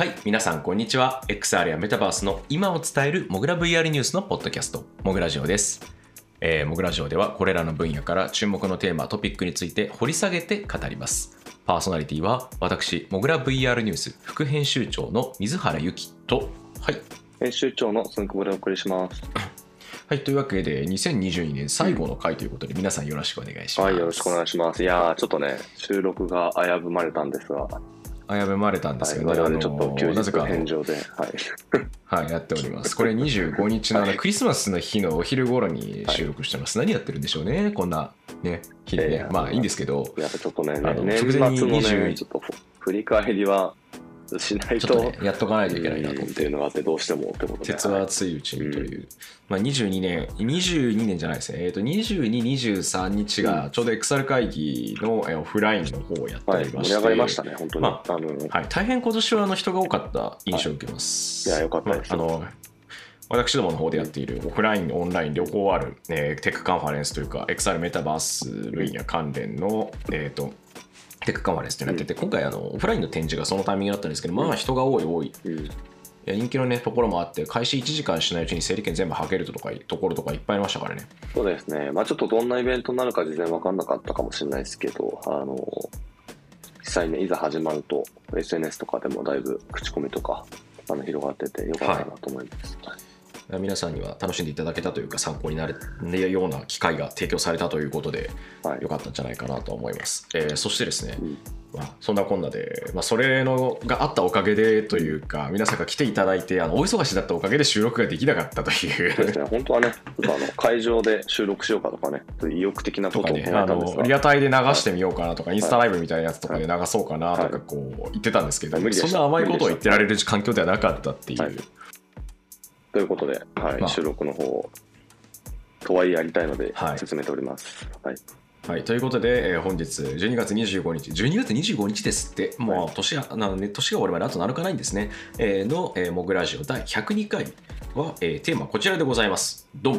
はい、皆さんこんにちは。 XR やメタバースの今を伝えるモグラ VR ニュースのポッドキャストモグラジオです。モグラジオではこれらの分野から注目のテーマトピックについて掘り下げて語ります。パーソナリティは私モグラ VR ニュース副編集長の水原由紀と、 編集長のすんくぼでお送りしますはい、というわけで2022年最後の回ということで、皆さんよろしくお願いします。 はい、よろしくお願いします。いやー、ちょっとね、収録が危ぶまれたんですが、 危ぶまれたんですよね。 我々ちょっと休日なぜか返上で、 はい、やっております。これ25日のクリスマスの日のお昼頃に収録してます。何やってるんでしょうね、こんなね日でね。まあいいんですけど、 やっぱちょっとね、年直末の前にね、ちょっと振り返りはしないと、 ちょっとね、やっとかないといけないなと思っっていうのがあって、どうしてもってことで。 鉄は熱いうちにという、まあ、22年じゃないですね、22、23日がちょうど XR 会議のオフラインの方をやっておりまして、 盛り上がりましたね、本当に。 はい、大変今年は人が多かった印象を受けます。 いや、よかったです。 私どもの方でやっているオフライン、オンライン両方ある、テックカンファレンスというか XR メタバース分野関連の、テックカンファレンスってなってて、今回オフラインの展示がそのタイミングだったんですけど、まあ人が多い、人気のねところもあって、開始1時間しないうちに整理券全部はけるところとかいっぱいありましたからね。 そうですね、まあちょっとどんなイベントになるか事前分かんなかったかもしれないですけど、実際ね、いざ始まると SNS とかでもだいぶ口コミとか広がっててよかったなと思います。 皆さんには楽しんでいただけたというか、参考になるような機会が提供されたということで、よかったんじゃないかなと思います。そしてですね、そんなこんなで、それがあったおかげでというか、皆さんが来ていただいて、大忙しだったおかげで収録ができなかったという。 そうですね、本当はね、会場で収録しようかとかね、意欲的なことを考えたんですが、 リアタイで流してみようかなとか、インスタライブみたいなやつとかで流そうかなとかこう言ってたんですけど、そんな甘いことを言ってられる環境ではなかったっていう。 ということで、収録の方とはいえやりたいので進めております。 はい、ということで、本日12月25日、12月25日ですって、もう年が終わるまであと7日ないんですね、の、モグラジオ第102回は、テーマはこちらでございます。ドン。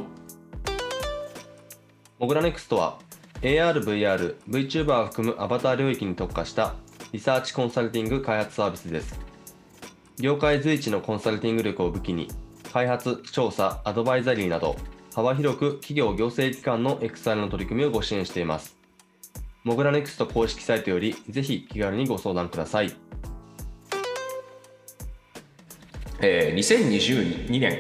モグラネクストは AR、VR、VTuber を含むアバター領域に特化したリサーチコンサルティング開発サービスです。業界随一のコンサルティング力を武器に、開発、調査、アドバイザリーなど幅広く企業行政機関の XR の取り組みをご支援しています。モグラネクスト公式サイトよりぜひ気軽にご相談ください。 2022年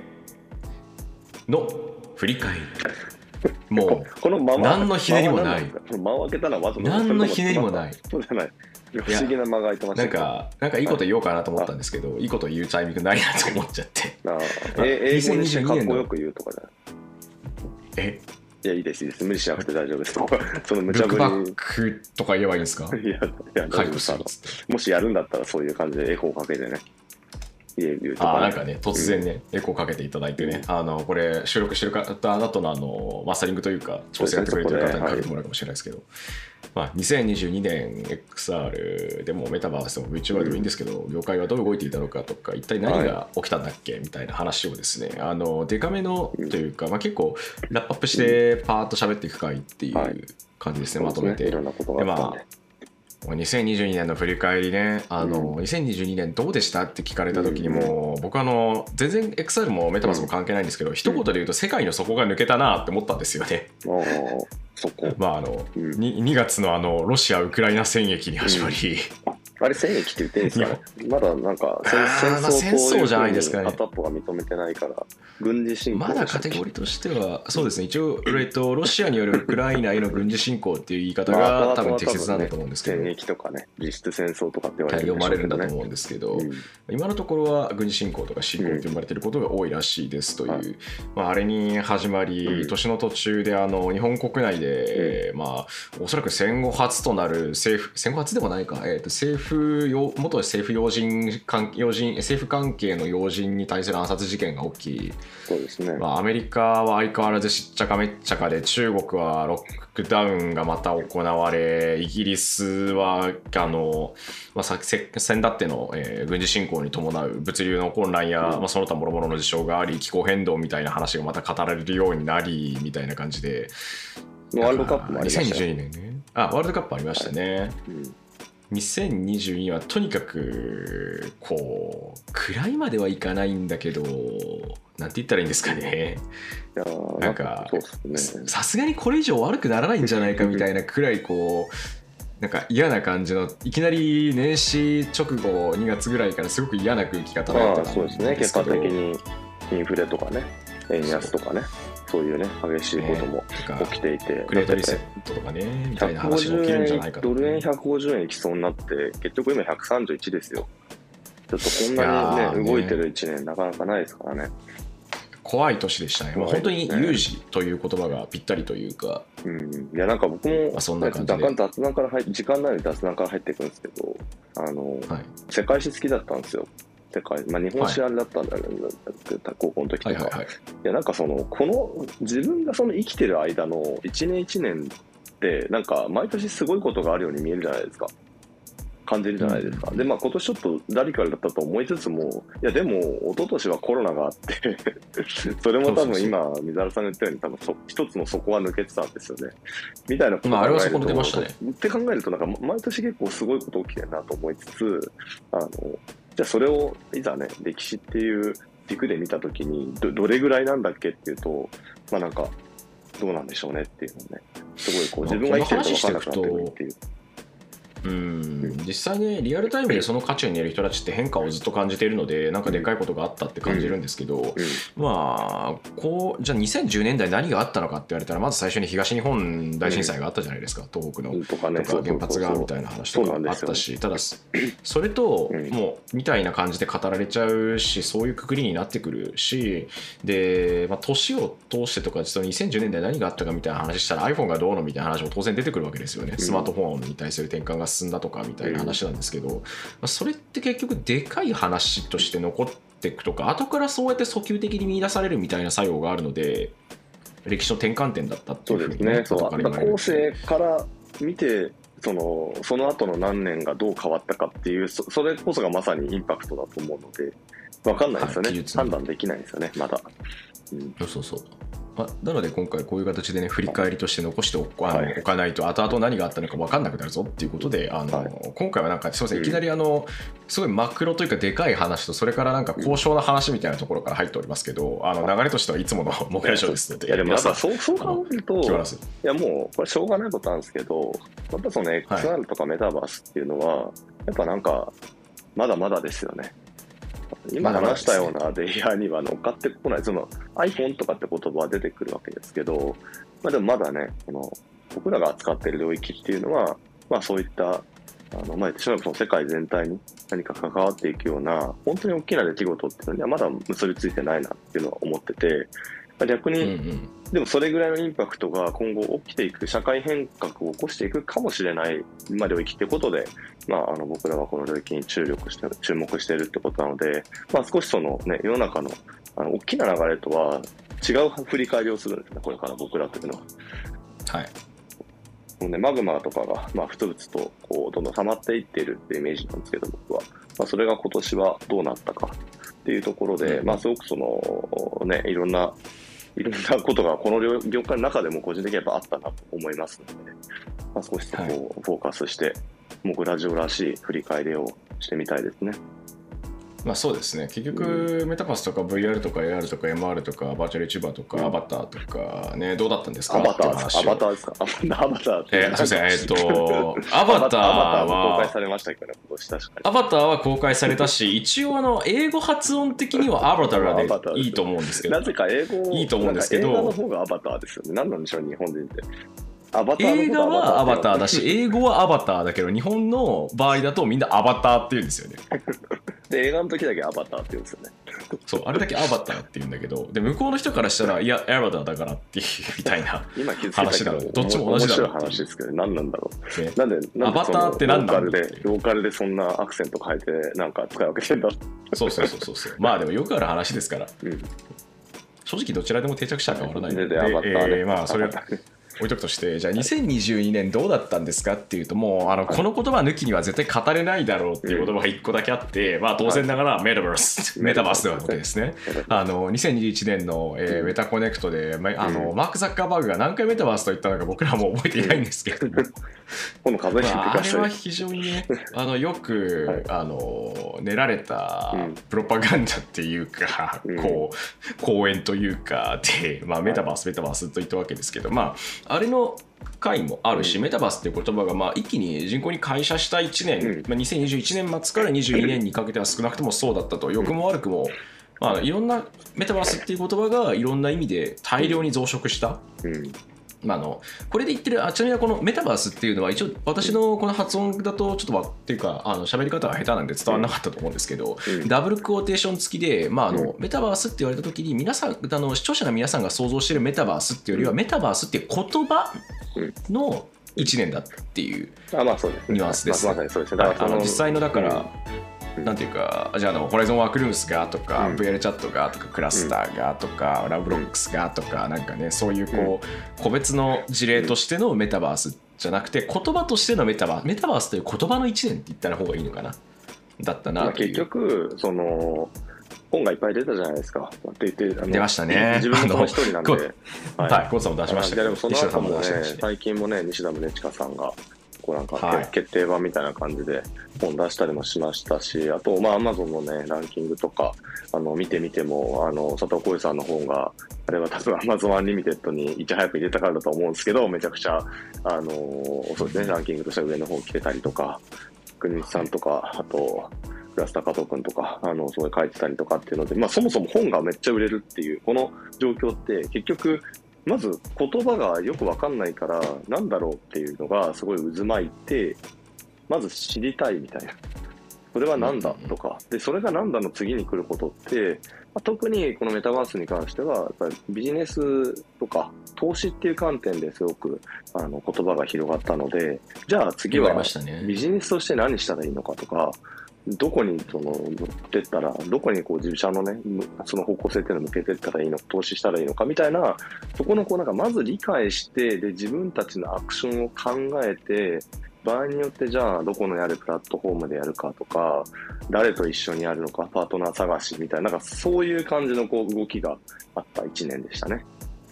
の振り返り。もう何のひねりもない。 間を開けたのは何のひねりもない。 そうじゃない。不思議な間が空いてました。 なんかいいこと言おうかなと思ったんですけど、いいこと言うタイミングないなと思っちゃって。 英語にしてかっこよく言うとかじゃない。いや、いいです。無理しなくて大丈夫です。その無茶ぶり。 ルックバックとか言えばいいんですか？ いや、大丈夫です。もしやるんだったらそういう感じでエコーかけてね。 なんかね、突然ね、エコーかけていただいてね、これ収録してる方だとのマスタリングというか調整やってくれてる方にかけてもらうかもしれないですけど、2022年 XR でもメタバースでも VTuber でもいいんですけど、業界はどう動いていたのかとか、一体何が起きたんだっけみたいな話をですね、デカめのというか、結構ラップアップしてパーッと喋っていく回っていう感じですね、まとめて。2022年の振り返りね、2022年どうでしたって聞かれた時にも、僕全然 XR もメタバースも関係ないんですけど、一言で言うと世界の底が抜けたなって思ったんですよね。2月のロシア・ウクライナ戦役に始まり、 あれ戦役って言っていいんですか？まだなんか戦争じゃないですかね。 片っぽが認めてないから軍事侵攻まだカテゴリーとしてはそうですね。一応ロシアによるウクライナへの軍事侵攻っていう言い方が多分適切なんだと思うんですけど、 戦役とかね、実質戦争とかって言われて読まれるんだと思うんですけど、今のところは軍事侵攻とか侵攻って呼ばれていることが多いらしいですという、あれに始まり、年の途中で日本国内で、おそらく戦後初となる戦後初でもないか、元政府政府関係の要人に対する暗殺事件が起き、 そうですね。 アメリカは相変わらずしっちゃかめっちゃかで、中国はロックダウンがまた行われ、イギリスは先だっての、軍事侵攻に伴う物流の混乱や、その他諸々の事象があり、気候変動みたいな話がまた語られるようになりみたいな感じで、 ワールドカップもありましたね。 2022年ね。ワールドカップありましたね。 2022はとにかくこう暗いまではいかないんだけど、なんて言ったらいいんですかね、なんかさすがにこれ以上悪くならないんじゃないかみたいなくらいこうなんか嫌な感じの、いきなり年始直後2月ぐらいからすごく嫌な空気が漂ってたんですけど、 そうですね、結果的にインフレとかね、円安とかね、そういうね激しいことも起きていて、 グレートリセットとかねみたいな話が起きるんじゃないかと、 ドル円150円いきそうになって結局今131ですよ。ちょっとこんなにね動いてる1年なかなかないですからね。 怖い年でしたね。もう本当に有事という言葉がぴったりというか、 いやなんか僕もそんな感じで雑談から時間ないので雑談から入っていくんですけど、世界史好きだったんですよ。世界、日本史あれだったんだよね、高校の時とか。いやなんかこの自分が生きてる間の一年一年ってなんか毎年すごいことがあるように見えるじゃないですか。感じるじゃないですか。で今年ちょっとラディカルだったと思いつつも、いやでも一昨年はコロナがあってそれも多分今水原さんが言ったように多分一つの底は抜けてたんですよねみたいなことを考えると、 あれはそこ抜けましたねって考えるとなんか毎年結構すごいこと起きてるなと思いつつ、じゃあそれをいざね歴史っていう軸で見たときに どれぐらいなんだっけっていうと、なんかどうなんでしょうねっていうのね、すごいこう自分が生きてると分からなくなってくるっていう。 実際ねリアルタイムでその渦中にいる人たちって変化をずっと感じているので、なんかでかいことがあったって感じるんですけど、じゃあ2010年代何があったのかって言われたら、まず最初に東日本大震災があったじゃないですか、東北のとか原発がみたいな話とかあったし、ただそれともうみたいな感じで語られちゃうし、そういうくくりになってくるし、で年を通してとか2010年代何があったかみたいな話したら iPhone がどうのみたいな話も当然出てくるわけですよね。スマートフォンに対する転換が進んだとかみたいな話なんですけど、それって結局でかい話として残っていくとか、後からそうやって訴求的に見出されるみたいな作用があるので、歴史の転換点だったっていうふうにね、 後世から見てその後の何年がどう変わったかっていう、それこそがまさにインパクトだと思うので、分かんないですよね、判断できないですよねまだ。 そうなので今回こういう形でね振り返りとして残しておかないと後々何があったのか分かんなくなるぞっていうことで、今回はなんかすいません、いきなりすごいマクロというかでかい話と、それからなんか高尚な話みたいなところから入っておりますけど、流れとしてはいつものモグラジオですので、 いやでもやっぱそう考えると、いやもうこれしょうがないことなんですけど、やっぱその XR とかメタバースっていうのはやっぱなんかまだまだですよね。今話したようなレイヤーには乗っかってこない、その iPhone とかって言葉は出てくるわけですけど、でもまだね僕らが扱っている領域っていうのは、そういった言ってしまえばその世界全体に何か関わっていくような本当に大きな出来事っていうのにはまだ結びついてないなっていうのは思ってて、逆に、でもそれぐらいのインパクトが今後起きていく、社会変革を起こしていくかもしれない、領域ってことで、僕らはこの領域に注目しているってことなので、少し世の中の大きな流れとは違う振り返りをするんですね、これから僕らというのは。マグマとかが、ふつふつとこうどんどん溜まっていっているっていうイメージなんですけど、僕は、それが今年はどうなったかっていうところで、すごくいろんなことがこの業界の中でも個人的にやっぱあったなと思いますので、少しフォーカスしてモグラジオらしい振り返りをしてみたいですね。 そうですね、結局、メタバースとか VR とか AR とか MR とかバーチャル YouTuber とかアバターとかね、どうだったんですか？ アバターですか？アバターすいません、アバターは公開されましたけどね、今年確かに。 アバターは公開されたし、一応英語発音的にはアバターでいいと思うんですけど、 なぜか英語いいと思うんですけど、 映画の方がアバターですよね。何なんでしょう、日本人って。 映画はアバターだし、英語はアバターだけど、日本の場合だとみんなアバターって言うんですよね。 で、映画の時だけアバターって言うんですよね。 そう、あれだけアバターって言うんだけど、で向こうの人からしたら、いや、アバターだからっていうみたいな話だろう。どっちも同じだろう。 面白い話ですけど、何なんだろう。 ね、 なんでアバターって何なんだろう。 ローカルでそんなアクセント変えて、なんか使い分けてんだ。 そう。でもよくある話ですから。正直どちらでも定着者は変わらないので、 アバターね。 それは置いとくとして、じゃあ2022年どうだったんですかっていうと、もうこの言葉抜きには絶対語れないだろうっていう言葉が1個だけあって、まあ当然ながらメタバース、メタバースではなくてですね、2021年の、メタコネクトで、マーク・ザッカーバーグが何回メタバースと言ったのか僕らも覚えていないんですけど、 この数えてください。 あれは非常にね、よく、練られたプロパガンダっていうか、こう講演というかで、まあ、メタバースと言ったわけですけど、まあ、あれの回もあるし、メタバースっていう言葉がまあ一気に人口に会社した1年、まあ、2021年末から22年にかけては少なくともそうだったと、良くも悪くも、まあ、いろんなメタバースっていう言葉がいろんな意味で大量に増殖した。まあ、これで言ってる、ちなみにこのメタバースっていうのは一応私のこの発音だとちょっとっていうか喋り方が下手なんで伝わらなかったと思うんですけど、ダブルクオーテーション付きで、まあ、メタバースって言われた時に皆さん視聴者の皆さんが想像しているメタバースっていうよりは、メタバースっていう言葉の1年だっていうニュアンスです。実際のだから、なんていうか、じゃあホライゾンワークルームスがとか、VR チャットがとか、クラスターがとか、ラブロックスがとか、なんかね、そういう個別の事例としてのメタバースじゃなくて、言葉としてのメタバースという言葉の一年って言ったら方がいいのかな、だったなという。 結局本がいっぱい出たじゃないですか。って言って出ましたね。 自分も一人なんで、 はい、コンさんも出しましたけど、 でもその後もね、最近もね、西田宗近さんがなんか決定版みたいな感じで本出したりもしましたし、あとまあ Amazon のねランキングとか見てみても佐藤浩市さんの本があれは多分 Amazon アンリミテッドにいち早く入れたからだと思うんですけど、めちゃくちゃそうですね、ランキングとしては上の方来てたりとか、国光さんとか、あとクラスター加藤君とかすごい書いてたりとかっていうので、まあそもそも本がめっちゃ売れるっていうこの状況って結局まず言葉がよく分かんないからなんだろうっていうのがすごい渦巻いて、まず知りたいみたいな、それはなんだとかで、それがなんだの次に来ることって、特にこのメタバースに関してはやっぱりビジネスとか投資っていう観点ですごく言葉が広がったので、じゃあ次はビジネスとして何したらいいのかとか、どこに乗ってったら、どこに自社のね、その方向性っていうのを向けてったらいいのか、投資したらいいのかみたいな、そこのなんかまず理解して、で、自分たちのアクションを考えて、場合によってじゃあどこのやるプラットフォームでやるかとか、誰と一緒にやるのか、パートナー探しみたいな、なんかそういう感じの動きがあった1年でしたね。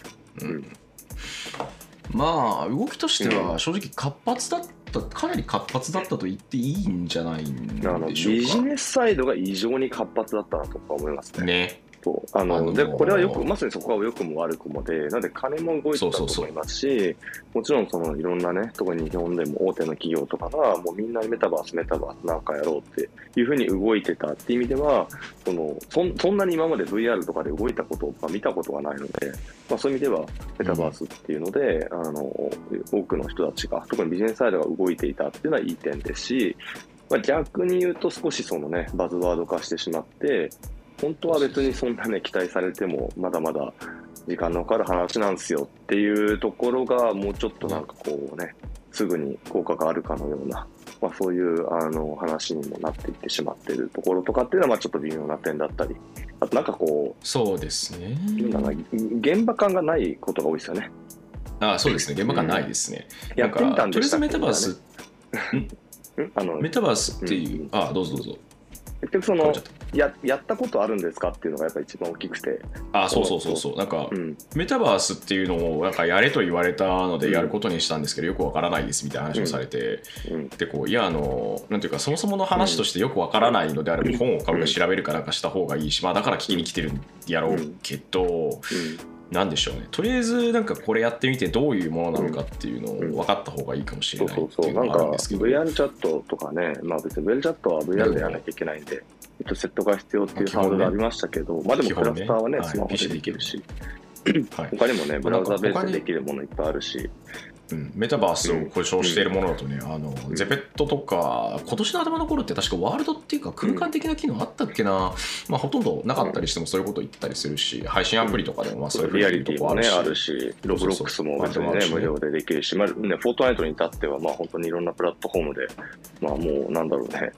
まあ動きとしては正直活発だった、かなり活発だったと言っていいんじゃないんでしょうか。 ビジネスサイドが異常に活発だったなとか思いますね。でこれはまさにそこは良くも悪くもで、なんで金も動いてたと思いますし、もちろんいろんなね、特に日本でも大手の企業とかがもうみんなにメタバースなんかやろうっていうふうに動いてたっていう意味では、そんなに今まで VR とかで動いたことを見たことがないので、そういう意味ではメタバースっていうので、多くの人たちが特にビジネスサイドが動いていたっていうのはいい点ですし、逆に言うと少しバズワード化してしまって、本当は別にそんなね期待されてもまだまだ時間のかかる話なんですよっていうところが、もうちょっとなんかすぐに効果があるかのような、そういう話にもなっていってしまっているところとかっていうのはちょっと微妙な点だったり、あとなんかそうですね、 現場感がないことが多いですよね。 そうですね、現場感ないですね。 やってみたんでしたっけ、 とりあえずメタバースっていう、どうぞどうぞ。 結局やったことあるんですかっていうのがやっぱ一番大きくて、 そうなんか、メタバースっていうのをなんかやれと言われたのでやることにしたんですけど、よくわからないですみたいな話をされて、でいやなんていうか、そもそもの話としてよくわからないのであれば本を買うか調べるかなんかした方がいいし、だから聞きに来てるんやろうけど、なんでしょうね、とりあえずなんかこれやってみてどういうものなのかっていうのを分かった方がいいかもしれないっていうのがあるんですけど、 VR チャットとかね、別に VR チャットは VR でやらなきゃいけないんで、セットが必要っていうハードルがありましたけど、でもクラスターはね、スマホでできるし、他にもね、ブラウザベースでできるものいっぱいあるし、 メタバースを保証しているものだとね、ゼペットとか今年の頭の頃って確かワールドっていうか空間的な機能あったっけな、ほとんどなかったりしてもそういうこと言ってたりするし、配信アプリとかでもそういうリアリティもねあるし、ロブロックスも別にね無料でできるし、フォートナイトに至っては本当にいろんなプラットフォームでもうなんだろうね、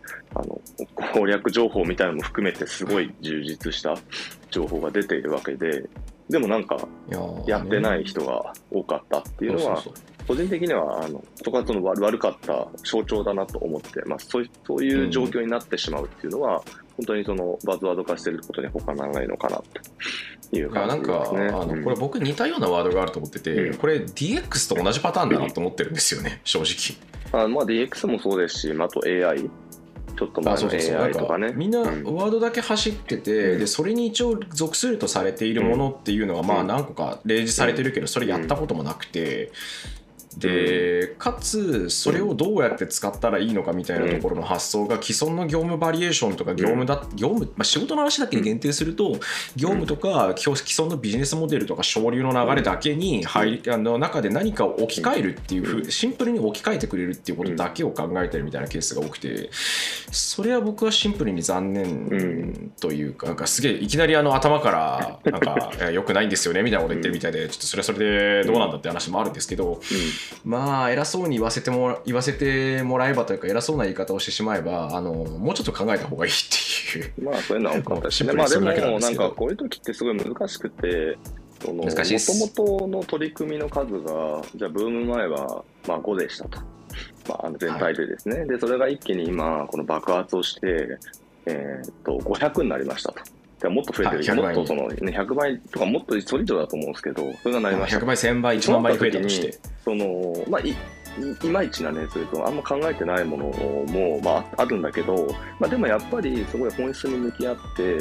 攻略情報みたいなのも含めてすごい充実した情報が出ているわけで、 でもなんかやってない人が多かったっていうのは、個人的にはそこはその悪かった象徴だなと思って、そういう状況になってしまうっていうのは、本当にそのバズワード化してることに他ならないのかなという感じですね。 これ僕似たようなワードがあると思ってて、これ DX と同じパターンだなと思ってるんですよね、正直。 DX もそうですし、あと AI。ちょっと前の AI とかね、 みんなワードだけ走ってて、でそれに一応属するとされているものっていうのは何個か例示されてるけど、それやったこともなくて、でかつそれをどうやって使ったらいいのかみたいなところの発想が既存の業務バリエーションとか業務、仕事の話だけに限定すると業務とか既存のビジネスモデルとか省流の流れだけに中で何かを置き換えるっていうシンプルに置き換えてくれるっていうことだけを考えてるみたいなケースが多くて、それは僕はシンプルに残念というか、なんかすげえいきなり頭からなんか良くないんですよねみたいなこと言ってるみたいで、ちょっとそれはそれでどうなんだって話もあるんですけど、偉そうに言わせてもらえばというか、偉そうな言い方をしてしまえばもうちょっと考えた方がいいっていうそういうのは多かったですね。でもなんかこういう時ってすごい難しくて、もともとの取り組みの数がじゃあブーム前は5でしたと、全体でですね、でそれが一気に今この爆発をして、500になりましたと。もっと増えてる、もっとその、100倍とかもっとそれ以上だと思うんですけど、それがなりました。 100倍、1000倍、1万倍増えたとして、 いまいちなね、それとあんま考えてないものも、あるんだけど、でもやっぱりすごい本質に向き合って、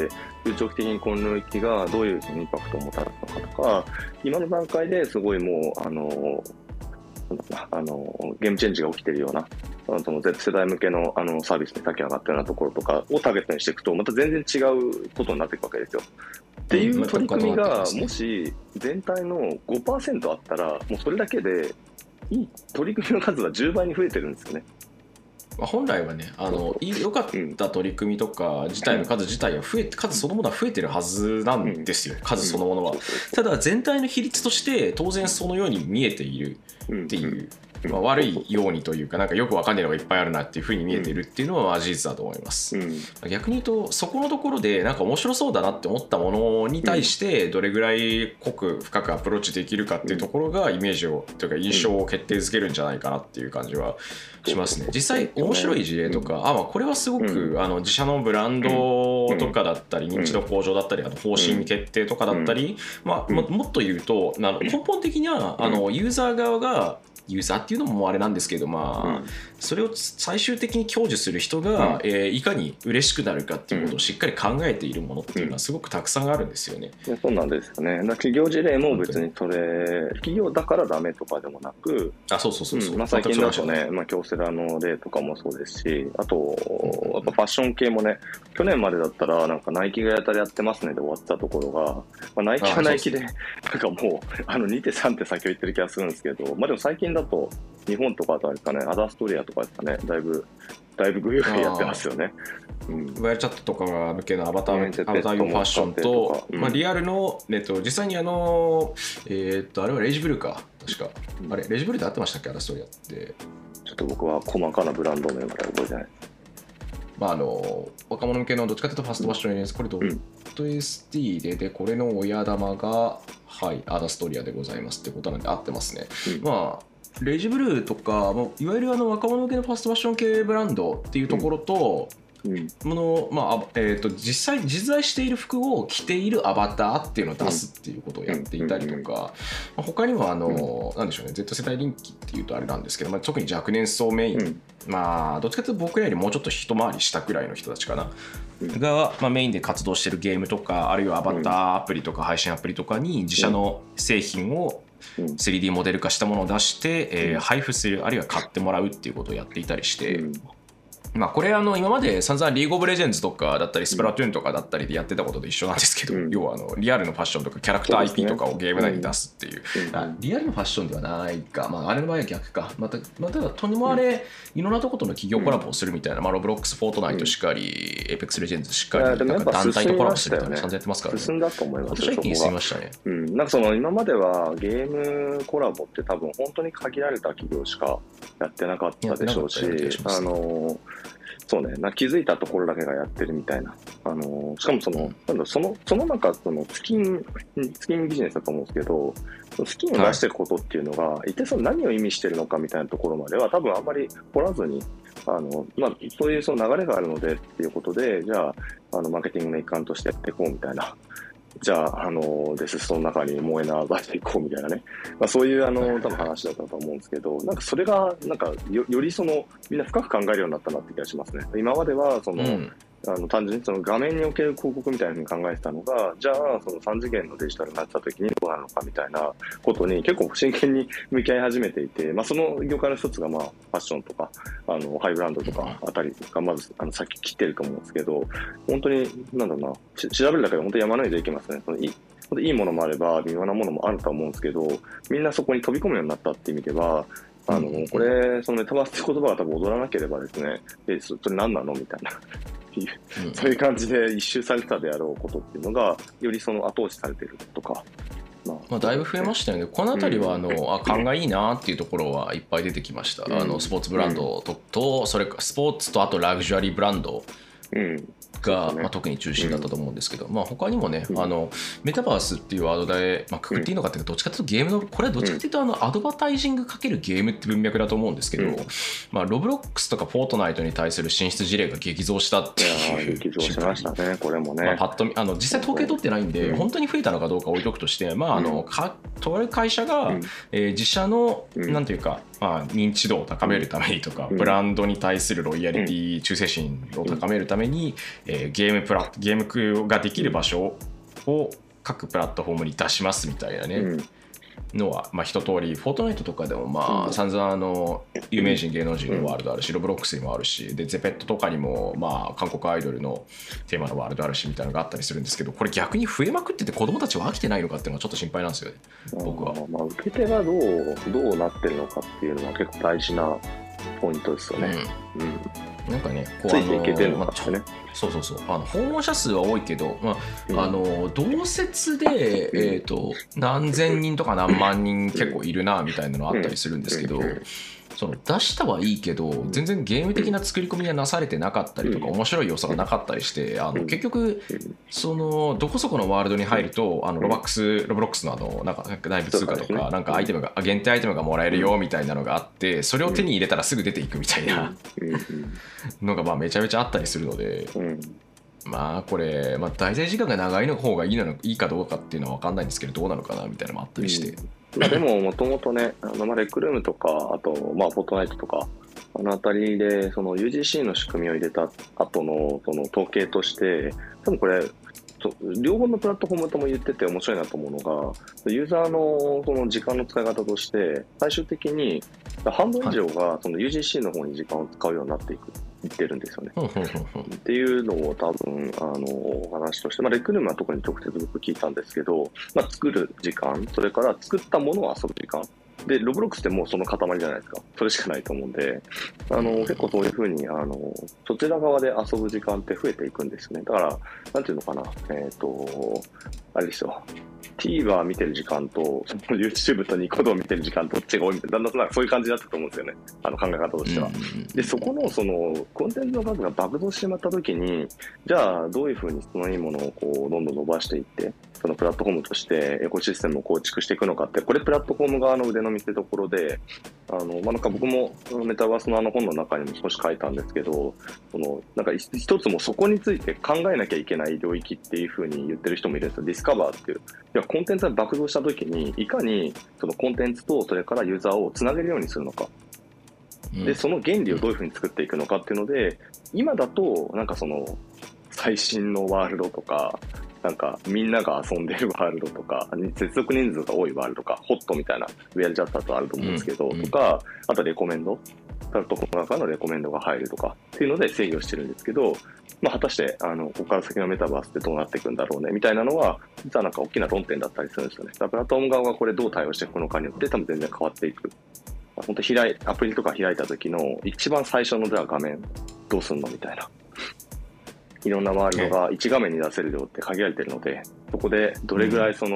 中長期的にこの領域がどういうインパクトをもたらすのかとか、今の段階ですごいもう、ゲームチェンジが起きているような、その Z 世代向けのサービスにさっき上がったようなところとかをターゲットにしていくと、また全然違うことになっていくわけですよ。っていう取り組みが、もし全体の 5% あったら、もうそれだけでいい取り組みの数は10倍に増えてるんですよね。 本来はね、良かった取り組みとか自体の数自体は数そのものは増えてるはずなんですよ、数そのものは。ただ全体の比率として当然そのように見えているっていう、悪いようにというか、なんかよくわかんないのがいっぱいあるなっていうふうに見えてるっていうのは事実だと思います。逆に言うとそこのところでなんか面白そうだなって思ったものに対してどれぐらい濃く深くアプローチできるかっていうところがイメージをというか印象を決定づけるんじゃないかなっていう感じはしますね。実際面白い事例とか、これはすごく自社のブランドとかだったり認知度向上だったり方針決定とかだったり、もっと言うと根本的にはユーザー側がユーザーっていうのもあれなんですけど、それを最終的に享受する人が、いかに嬉しくなるかっていうことをしっかり考えているものっていうのはすごくたくさんあるんですよね。 そうなんですよね。企業事例も別に企業だからダメとかでもなく、 そう最近だとね、京セラの例とかもそうですし、あとやっぱファッション系もね、去年までだったらなんかナイキがやってますねで終わったところが、ナイキはナイキでなんかもう2手3手先を言ってる気がするんですけど、でも最近だと日本とかあとですかね、アダストリアとかですかね、だいぶグイグイやってますよね。 ワイヤチャットとか向けのアバター用ファッションと、リアルの、実際にあれはレイジブルーか、確か。あれ、レイジブルーで合ってましたっけ、アダストリアって。 ちょっと僕は細かなブランド名まで覚えてない。 若者向けのどっちかというとファストファッションです。これドット ST で、これの親玉が、アダストリアでございますってことなんで合ってますね。レイジブルーとかいわゆる若者向けのファストファッション系ブランドっていうところと、実在している服を着ているアバターっていうのを出すっていうことをやっていたりとか、他にはなんでしょうね、 Z 世代人気っていうとあれなんですけど、特に若年層メイン、どっちかというと僕らよりもうちょっと一回り下くらいの人たちかなが、メインで活動しているゲームとか、あるいはアバターアプリとか配信アプリとかに自社の製品を3D モデル化したものを出して、配布する、あるいは買ってもらうっていうことをやっていたりして、これ今まで散々リーグオブレジェンズとかだったりスプラトゥーンとかだったりでやってたことと一緒なんですけど、要はリアルのファッションとかキャラクター IP とかをゲーム内に出すっていう、リアルのファッションではないか、あれの場合は逆か、ただとにもあれ、いろんなとことの企業コラボをするみたいな、ロブロックス、フォートナイトしっかり、エイペックスレジェンズしっかり、団体とコラボするみたいな感じやってますからね。 進んだと思います。 私は一気に進みましたね。 なんか今まではゲームコラボって多分本当に限られた企業しかやってなかったでしょうし、そうね、気づいたところだけがやってるみたいなしかもその中、スキンビジネスだと思うんですけど、スキンを出していくことっていうのが、一体その何を意味してるのかみたいなところまでは、多分あんまり掘らずに、そういうその流れがあるのでっていうことで、じゃあ、マーケティングの一環としてやっていこうみたいな。じゃあ、デスストの中に萌え縄出していこうみたいなね。そういう、多分話だったと思うんですけど、なんかそれが、なんかよりみんな深く考えるようになったなって気がしますね。今までは、単純にその画面における広告みたいなふうに考えてたのが、じゃあ、その3次元のデジタルになった時にどうなるのかみたいなことに結構真剣に向き合い始めていて、その業界の一つがファッションとか、ハイブランドとかあたりがまず、さっき切ってると思うんですけど、本当に、なんだろうな、調べるだけで本当に山の上でいけますね。いいものもあれば、微妙なものもあると思うんですけど、みんなそこに飛び込むようになったっていう意味では、これ、そのメタバースって言葉が多分踊らなければですね、それ何なのみたいな。そういう感じで一周されたであろうことっていうのがよりその後押しされてるとか、 だいぶ増えましたよね。この辺りは勘がいいなっていうところはいっぱい出てきました。スポーツブランドとそれからスポーツとあとラグジュアリーブランドが、特に中心だったと思うんですけど、他にもね、メタバースっていうワードで、くくっていいのかっていうと、どっちかというとゲームのこれはどっちかというとアドバタイジングかけるゲームって文脈だと思うんですけど、ロブロックスとかフォートナイトに対する進出事例が激増したっていう。 激増しましたね、これもね。 パッと実際統計取ってないんで、本当に増えたのかどうか置いとくとして、とある会社が、自社の、なんていうか、認知度を高めるためにとか、ブランドに対するロイヤリティ、忠誠心を高めるために、ゲームができる場所を各プラットフォームに出しますみたいなね、のは、一通りフォートナイトとかでも散々有名人芸能人のワールドあるし、ロブロックスにもあるし、でゼペットとかにも韓国アイドルのテーマのワールドあるしみたいなのがあったりするんですけど、これ逆に増えまくってて子供たちは飽きてないのかっていうのはちょっと心配なんですよね、僕は。 受け手がどうなってるのかっていうのは結構大事なポイントですよね。 なんかね、 ついていけてるのかってね。 そう訪問者数は多いけど、同説で、何千人とか何万人結構いるなみたいなのあったりするんですけど、その出したはいいけど全然ゲーム的な作り込みがなされてなかったりとか、面白い要素がなかったりして、結局そのどこそこのワールドに入るとロブロックスのなんか内部通貨とか、なんかアイテムが限定アイテムがもらえるよみたいなのがあって、それを手に入れたらすぐ出ていくみたいなのがめちゃめちゃあったりするので、これ、滞在時間が長いの方がいいかどうかっていうのは分かんないんですけど、どうなのかなみたいなのもあったりして、 でももともとね、レックルームとか、あとフォートナイトとか、あの辺りでその UGC の仕組みを入れた後のその統計として、多分これ両方のプラットフォームとも言ってて面白いなと思うのが、ユーザーのその時間の使い方として、最終的に半分以上がその UGC の方に時間を使うようになっていってるんですよね。っていうのを多分お話として、レックルームは特に直接僕聞いたんですけど、作る時間、それから作ったものを遊ぶ時間で、ロブロックスってもうその塊じゃないですか。それしかないと思うんで、結構そういうふうにそちら側で遊ぶ時間って増えていくんですね。だからなんていうのかな、あれですよ。TVer 見てる時間と、YouTube とニコ動見てる時間とどっちが多いみたいな、だんだんそういう感じだったと思うんですよね。考え方としては。で、そこの、コンテンツの数が爆増してしまったときに、じゃあ、どういうふうにそのいいものをどんどん伸ばしていって、そのプラットフォームとしてエコシステムを構築していくのかって、これプラットフォーム側の腕の見せ所で、なんか僕もメタバースの本の中にも少し書いたんですけど、なんか一つもそこについて考えなきゃいけない領域っていうふうに言ってる人もいるんですよ。ディスカバーっていう。コンテンツが爆増したときに、いかにそのコンテンツとそれからユーザーをつなげるようにするのか。で、その原理をどういうふうに作っていくのかっていうので、今だと、なんか最新のワールドとか、なんかみんなが遊んでるワールドとか、接続人数が多いワールドとか、ホットみたいなウェアチャットだとあると思うんですけど、とか、あとレコメンド、プラットフォームの中のレコメンドが入るとかっていうので制御してるんですけど、果たしてここから先のメタバースってどうなっていくんだろうねみたいなのは、実はなんか大きな論点だったりするんですよね。プラットフォーム側がこれどう対応していくのかによって多分全然変わっていく。本当アプリとか開いた時の一番最初のじゃあ画面どうすんのみたいな。いろんなワールドが1画面に出せる量って限られてるので、そこでどれぐらい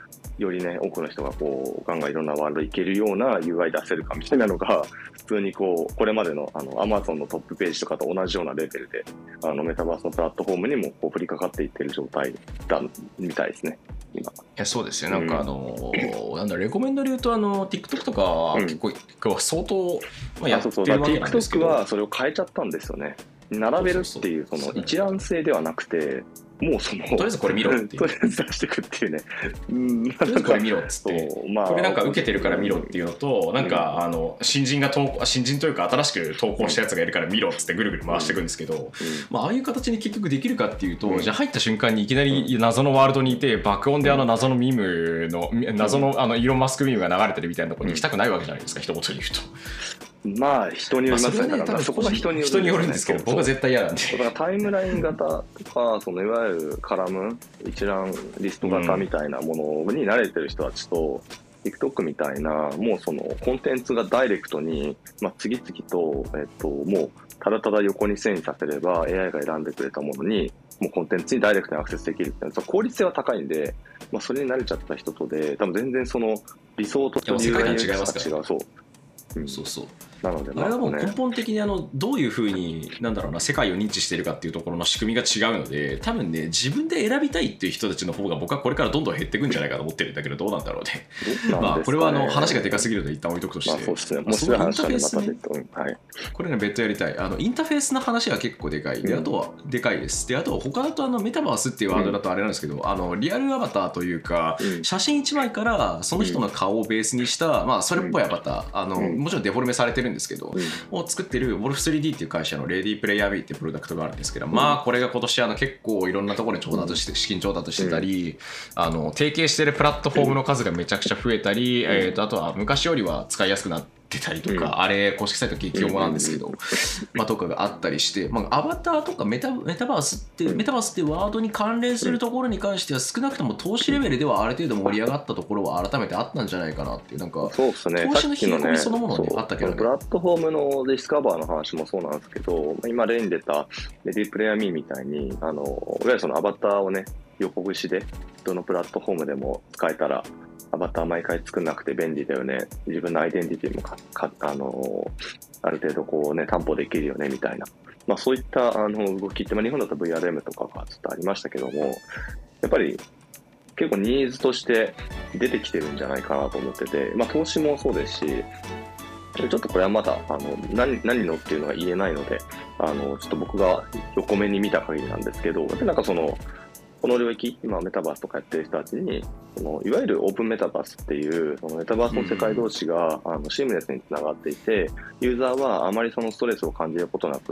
よりね、多くの人がこう、ガンガンいろんなワールド行けるような UI 出せるかみたいなのが、普通にこう、これまでのAmazon のトップページとかと同じようなレベルで、メタバースのプラットフォームにもこう降りかかっていってる状態だ、みたいですね、今。 いや、そうですよ。なんかなんだ、レコメンドで言うと、TikTok とかは結構、相当、やってるわけなんですけど。 TikTok はそれを変えちゃったんですよね。並べるっていう、その一覧性ではなくて、もうそのとりあえずこれ見ろっていう。 とりあえず出していくっていうね。 とりあえずこれ見ろっつって、これなんか受けてるから見ろっていうのと、なんか新人というか新しく投稿したやつがいるから見ろっつってぐるぐる回していくんですけど、ああいう形に結局できるかっていうと、じゃあ入った瞬間にいきなり謎のワールドにいて、爆音で謎のミームの、謎のイーロン・マスクミームが流れてるみたいなところに行きたくないわけじゃないですか、一言に言うと。 まあ人によりますね。そこは人によるんですけど、僕は絶対嫌なんで。 だからタイムライン型とか、そのいわゆるカラム、一覧リスト型みたいなものに慣れてる人たちと、TikTok みたいな、もうそのコンテンツがダイレクトに、次々と、もうただただ横に遷移させれば AI が選んでくれたものに、もうコンテンツにダイレクトにアクセスできるっていうのは効率性は高いんで、それに慣れちゃった人とで、多分全然その理想と世界観違いますから。 そう。 そうそう。 なのであれはもう根本的にどういうふうに世界を認知しているかっていうところの仕組みが違うので、多分ね、自分で選びたいっていう人たちの方が僕はこれからどんどん減っていくんじゃないかと思ってるんだけど、どうなんだろうね。これは話がでかすぎるので一旦置いとくとして、 そうですね。もうすぐ話はまた別途、 これね別途やりたい。インターフェースの話は結構でかい。で、あとはでかいです。で、あと他だとメタバースっていうワードだとあれなんですけど、リアルアバターというか、写真1枚からその人の顔をベースにした、それっぽいアバター、もちろんデフォルメされてるんですけど、を作ってる Wolf3D っていう会社のレディープレイヤー B っていうプロダクトがあるんですけど、これが今年結構いろんなところに資金調達してたり、提携してるプラットフォームの数がめちゃくちゃ増えたり、あとは昔よりは使いやすくなって出たりとか、あれ公式サイト激用もなんですけど、とかがあったりして、アバターとかメタバースってワードに関連するところに関しては少なくとも投資レベルではある程度盛り上がったところは改めてあったんじゃないかなっていう、なんかそうですね、 投資の冷え込みそのものねあったけどね。 プラットフォームのディスカバーの話もそうなんですけど、今例に出たレディープレイヤーミーみたいにいわゆるそのアバターをね横串でどのプラットフォームでも使えたらアバター毎回作んなくて便利だよね。自分のアイデンティティもある程度こうね、担保できるよね、みたいな。そういった動きって、日本だと VRM とかがちょっとありましたけども、やっぱり結構ニーズとして出てきてるんじゃないかなと思ってて、投資もそうですし、ちょっとこれはまだ何のっていうのは言えないので、ちょっと僕が横目に見た限りなんですけど、やっぱりなんかこの領域、今メタバースとかやってる人たちに、いわゆるオープンメタバースっていう、メタバースの世界同士がシームレスにつながっていて、ユーザーはあまりそのストレスを感じることなく、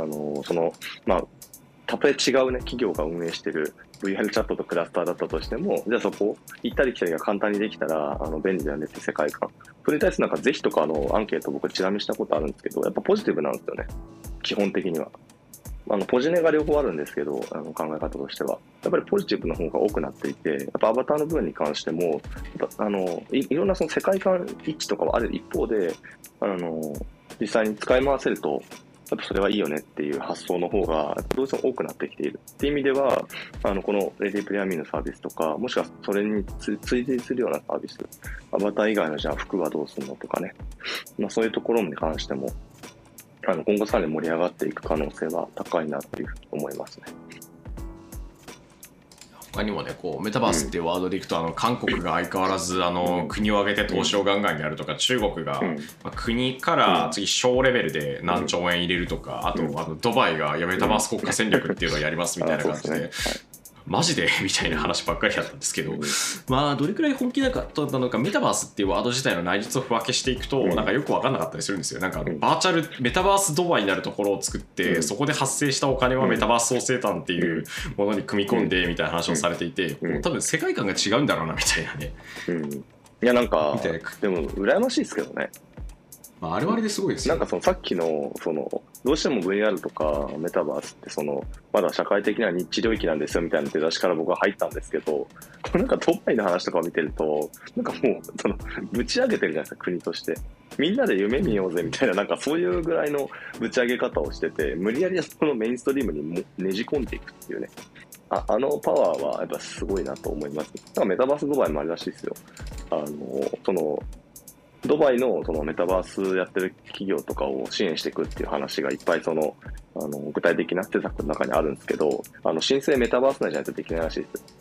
たとえ違うね、企業が運営してる VR チャットとクラスターだったとしても、じゃあそこ、行ったり来たりが簡単にできたら、便利だよねって世界観。それに対するぜひとかアンケート僕チラ見したことあるんですけど、やっぱポジティブなんですよね。基本的には。ポジネが両方あるんですけど、考え方としては。やっぱりポジティブの方が多くなっていて、やっぱアバターの部分に関しても、いろんなその世界観一致とかはある一方で、実際に使い回せると、やっぱそれはいいよねっていう発想の方がどうしても多くなってきているっていう意味では、このレディープレイヤーミーのサービスとか、もしくはそれに追随するようなサービス、アバター以外のじゃあ服はどうするのとかね、そういうところに関しても、今後さらに盛り上がっていく可能性は高いなというふうに思いますね。 他にもね、メタバースっていうワードでいくと、韓国が相変わらず国を挙げて投資をガンガンやるとか、中国が、国から次小レベルで何兆円入れるとか、あとドバイがメタバース国家戦略っていうのをやりますみたいな感じで。マジでみたいな話ばっかりだったんですけど、どれくらい本気だったのか、メタバースっていうワード自体の内実を分けしていくと、なんかよく分かんなかったりするんですよ。なんかバーチャルメタバースドバイになるところを作って、そこで発生したお金はメタバース創生誕っていうものに組み込んでみたいな話をされていて、多分世界観が違うんだろうなみたいなね。 いやなんかでも羨ましいですけどね。 あれはあれですごいですよ。 なんかさっきのどうしても VR とかメタバースってまだ社会的なニッチ領域なんですよみたいな出だしから僕は入ったんですけど、なんかドバイの話とかを見てると、なんかもうぶち上げてるじゃないですか、国として。みんなで夢見ようぜみたいな、なんかそういうぐらいのぶち上げ方をしてて、無理やりそのメインストリームにねじ込んでいくっていうね。 あのパワーはやっぱすごいなと思います。だからメタバースドバイもあるらしいですよ。そのドバイのそのメタバースやってる企業とかを支援していくっていう話がいっぱい具体的な施策の中にあるんですけど、申請メタバース内じゃないとできないらしいですよ。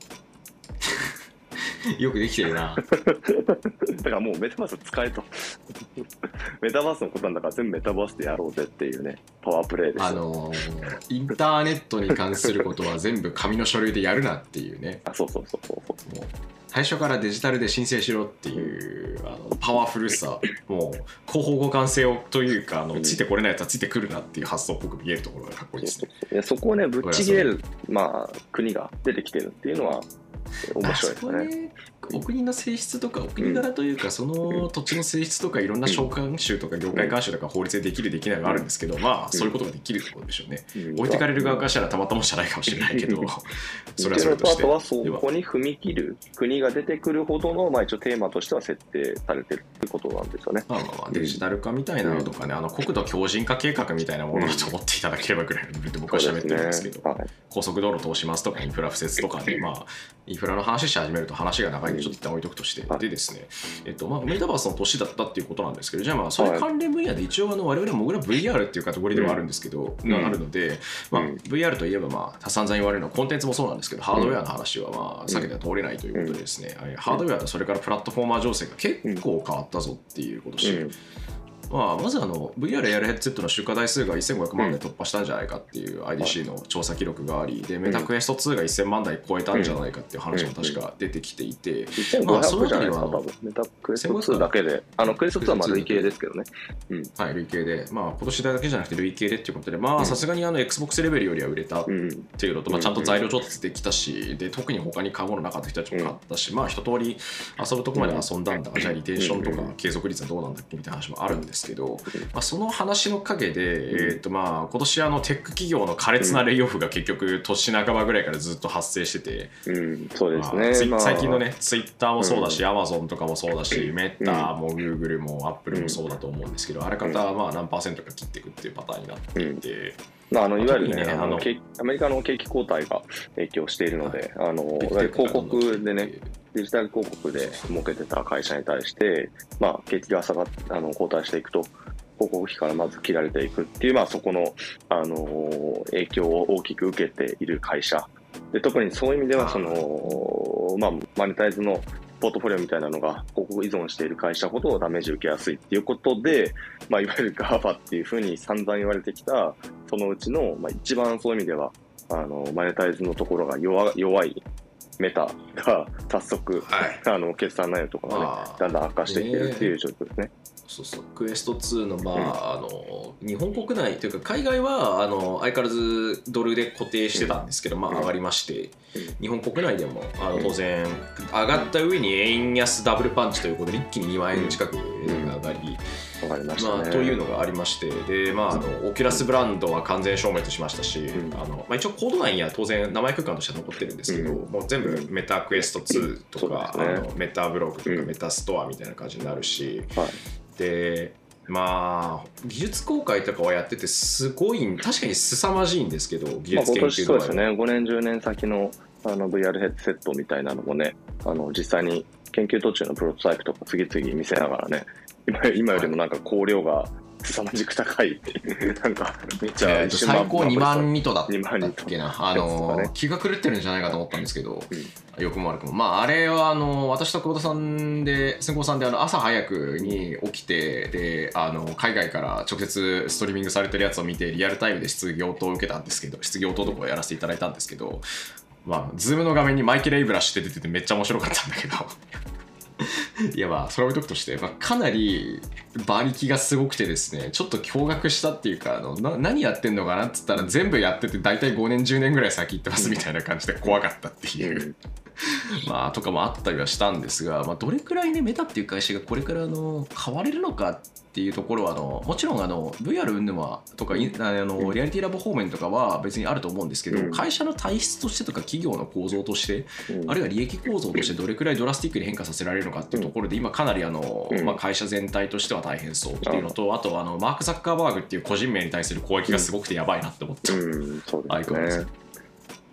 よくできてるな。 だからもうメタバース使えと。メタバースのことなんだから全部メタバースでやろうぜっていうね、パワープレイですよ。 インターネットに関することは全部紙の書類でやるなっていうね。 そう。もう最初からデジタルで申請しろっていうパワフルさ、もう広報互換性をというかついてこれないやつはついてくるなっていう発想っぽく見えるところがかっこいいですね。 そこをね、ぶっちぎれる、国が出てきてるっていうのは面白いですね。 お国の性質とかお国柄というか、その土地の性質とかいろんな商慣習とか業界慣習とか法律でできるできないがあるんですけど、そういうことができるところでしょうね。置いてかれる側からしたらたまったもんじゃないかもしれないけど、それはそれとして。 あとはそこに踏み切る国が出てくるほどの、一応テーマとしては設定されてるってことなんですよね。 デジタル化みたいなのとかね、国土強靭化計画みたいなものだと思っていただければぐらいのレベルで僕は喋ってるんですけど、高速道路通しますとかインフラ敷設とかで、インフラの話し始めると話が長いんでちょっと一旦置いとくとして、でですね、メタバースの年だったっていうことなんですけど、じゃあそれ関連分野で一応我々はモグラ VR っていうカテゴリーではあるんですけど、あるので、VR といえば散々言われるのはコンテンツもそうなんですけど、ハードウェアの話は避けては通れないということでですね、ハードウェアとそれからプラットフォーマー情勢が結構変わったぞっていうことし、まずVR AR ヘッドセットの出荷台数が1500万台突破したんじゃないかっていう IDC の調査記録があり、でメタクエスト2が1000万台超えたんじゃないかっていう話も確か出てきていて、 そのあたりはメタクエスト2だけで、クエスト2は累計ですけどね。 はい、累計で、今年だけじゃなくて累計でっていうことで、さすがにXbox レベルよりは売れたっていうのと、ちゃんと材料調達できたし、で特に他に買うものなかった人たちも買ったし、一通り遊ぶとこまで遊んだんだが、じゃあリテンションとか継続率はどうなんだっけみたいな話もあるんですけど、その話の陰で、今年テック企業の苛烈なレイオフが結局年半ばぐらいからずっと発生してて、 そうですね。 最近のね、ツイッターもそうだし、アマゾンとかもそうだし、メタもグーグルもアップルもそうだと思うんですけど、あらかた何パーセントか切っていくっていうパターンになっていて、 いわゆるね、アメリカの景気後退が影響しているので、いわゆる広告でね、デジタル広告で儲けてた会社に対して、景気が後退していくと、広告費からまず切られていくっていう、そこの、影響を大きく受けている会社で、特にそういう意味ではマネタイズのポートフォリオみたいなのが広告依存している会社ほどダメージを受けやすいっていうことで、いわゆる GAFA っていうふうに散々言われてきたそのうちの、一番そういう意味ではマネタイズのところが弱いメタが早速、決算内容とかがねだんだん悪化してきているっていう状況ですね。 クエスト2の日本国内というか海外は相変わらずドルで固定してたんですけど、上がりまして、日本国内でも当然上がった上に円安ダブルパンチということで一気に2万円近く上がり、というのがありまして、でオキュラスブランドは完全消滅しましたし、一応コード内には当然名前空間としては残ってるんですけど、もう全部メタクエスト2とか、メタブログとかメタストアみたいな感じになるし、で技術公開とかはやっててすごい確かに凄まじいんですけど、技術研究そうですね、5年10年先のVR ヘッドセットみたいなのもね、実際に研究途中のプロトタイプとか次々見せながらね、今よりも光量が凄まじく高いめっちゃ最高2万ニトだったっけな、気が狂ってるんじゃないかと思ったんですけど、よくも悪くもあれは私と久保田さんで千光さんで朝早くに起きて、で海外から直接ストリーミングされてるやつを見てリアルタイムで質疑応答を受けたんですけど、質疑応答とかをやらせていただいたんですけど、ズームの画面にマイケル・エイブラッシュって出ててめっちゃ面白かったんだけどいやそれを置いとくとして、かなり馬力がすごくてですね、ちょっと驚愕したっていうか、何やってんのかなっつったら全部やってて大体5年10年ぐらい先行ってますみたいな感じで怖かったっていうとかもあったりはしたんですが、どれくらいねメタっていう会社がこれから変われるのかっていうところはもちろんVR 云々はとかリアリティラボ方面とかは別にあると思うんですけど、会社の体質としてとか企業の構造として、あるいは利益構造としてどれくらいドラスティックに変化させられるのかっていうところで今かなり会社全体としては大変そうっていうのと、あとマーク・ザッカーバーグっていう個人名に対する攻撃がすごくてやばいなって思って、相変わらず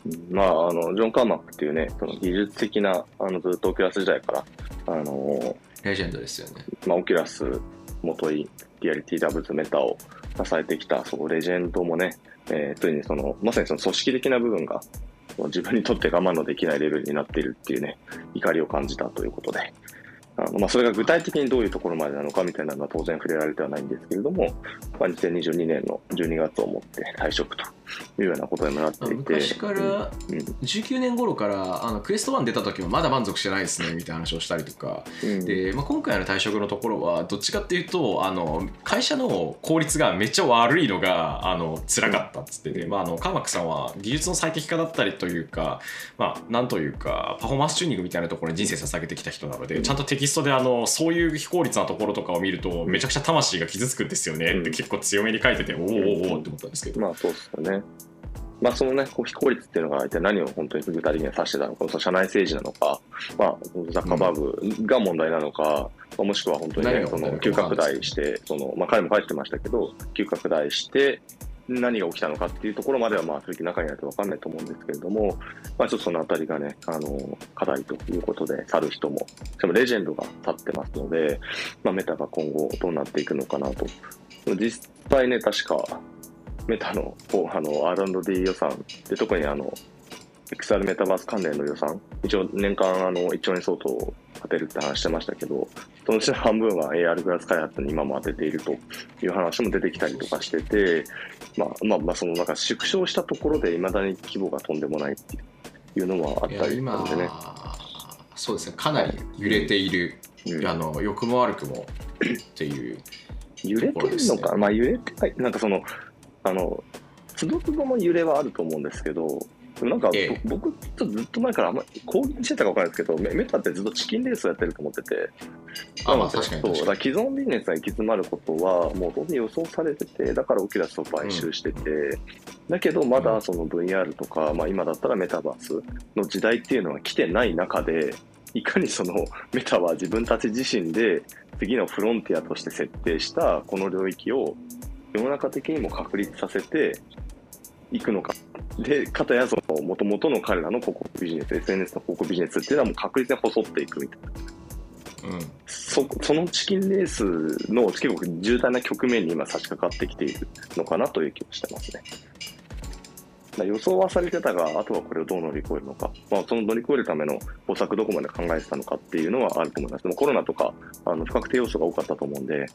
まあ、ジョン・カーマックっていうね、その技術的な、ずっとオキュラス時代から、 レジェンドですよね。 まあ、オキュラス、元いリアリティダブルズメタを支えてきた、そのレジェンドもね、ついにまさにその組織的な部分が、自分にとって我慢のできないレベルになっているっていうね、怒りを感じたということで、まあ、それが具体的にどういうところまでなのかみたいなのは当然触れられてはないんですけれども、まあ、2022年の12月をもって退職というようなことにもなっていて、 昔から19年頃からクエスト1出た時もまだ満足してないですねみたいな話をしたりとか、で、まあ、今回の退職のところはどっちかっていうと会社の効率がめっちゃ悪いのが辛かったっつってて、まあ、カーマックさんは技術の最適化だったりというか、まあ、なんというかパフォーマンスチューニングみたいなところに人生捧げてきた人なので、ちゃんとテキストでそういう非効率なところとかを見るとめちゃくちゃ魂が傷つくんですよねって結構強めに書いてて、おーって思ったんですけど、 まあそうですよね。まあそのね、非効率っていうのが一体何を本当に具体的には指してたのか、社内政治なのか、まあザッカーバーグが問題なのか、もしくは本当にね、急拡大して、まあ彼も書いてましたけど、急拡大して何が起きたのかっていうところまではまあ正直中にないと分かんないと思うんですけれども、まあちょっとそのあたりがね、課題ということで、去る人も、しかもレジェンドが去ってますので、まあメタが今後どうなっていくのかなと。実際ね、確か、メタのR&D 予算で、特にXR メタバース関連の予算、一応年間1兆円相当を当てるって話してましたけど、そのうちの半分は AR グラス開発に今も当てているという話も出てきたりとかしてて、まあそのなんか縮小したところで未だに規模がとんでもないっていうのもあったり今でね。 そうですね、かなり揺れている、良くも悪くもっていう、 揺れてるのか、まあ揺れてない、なんかつどつどの揺れはあると思うんですけど、なんか、僕ずっと前からあんまり公言してたか分からないですけど、メタってずっとチキンレースをやってると思ってて、 まあ確かにそうだから既存ビジネスが行き詰まることはもう当然予想されてて、だからオキュラスを買収してて、だけどまだその VR とか、まあ、今だったらメタバースの時代っていうのが来てない中で、いかにそのメタは自分たち自身で次のフロンティアとして設定したこの領域を世の中的にも確立させていくのか。で、かたやその元々の彼らの広告ビジネス、SNS の広告ビジネスっていうのはもう確実に細っていくみたいな。そのチキンレースの結構重大な局面に今差し掛かってきているのかなという気がしてますね。予想はされてたが、あとはこれをどう乗り越えるのか、まあ、その乗り越えるための方策どこまで考えてたのかっていうのはあると思います。でもコロナとか不確定要素が多かったと思うんで、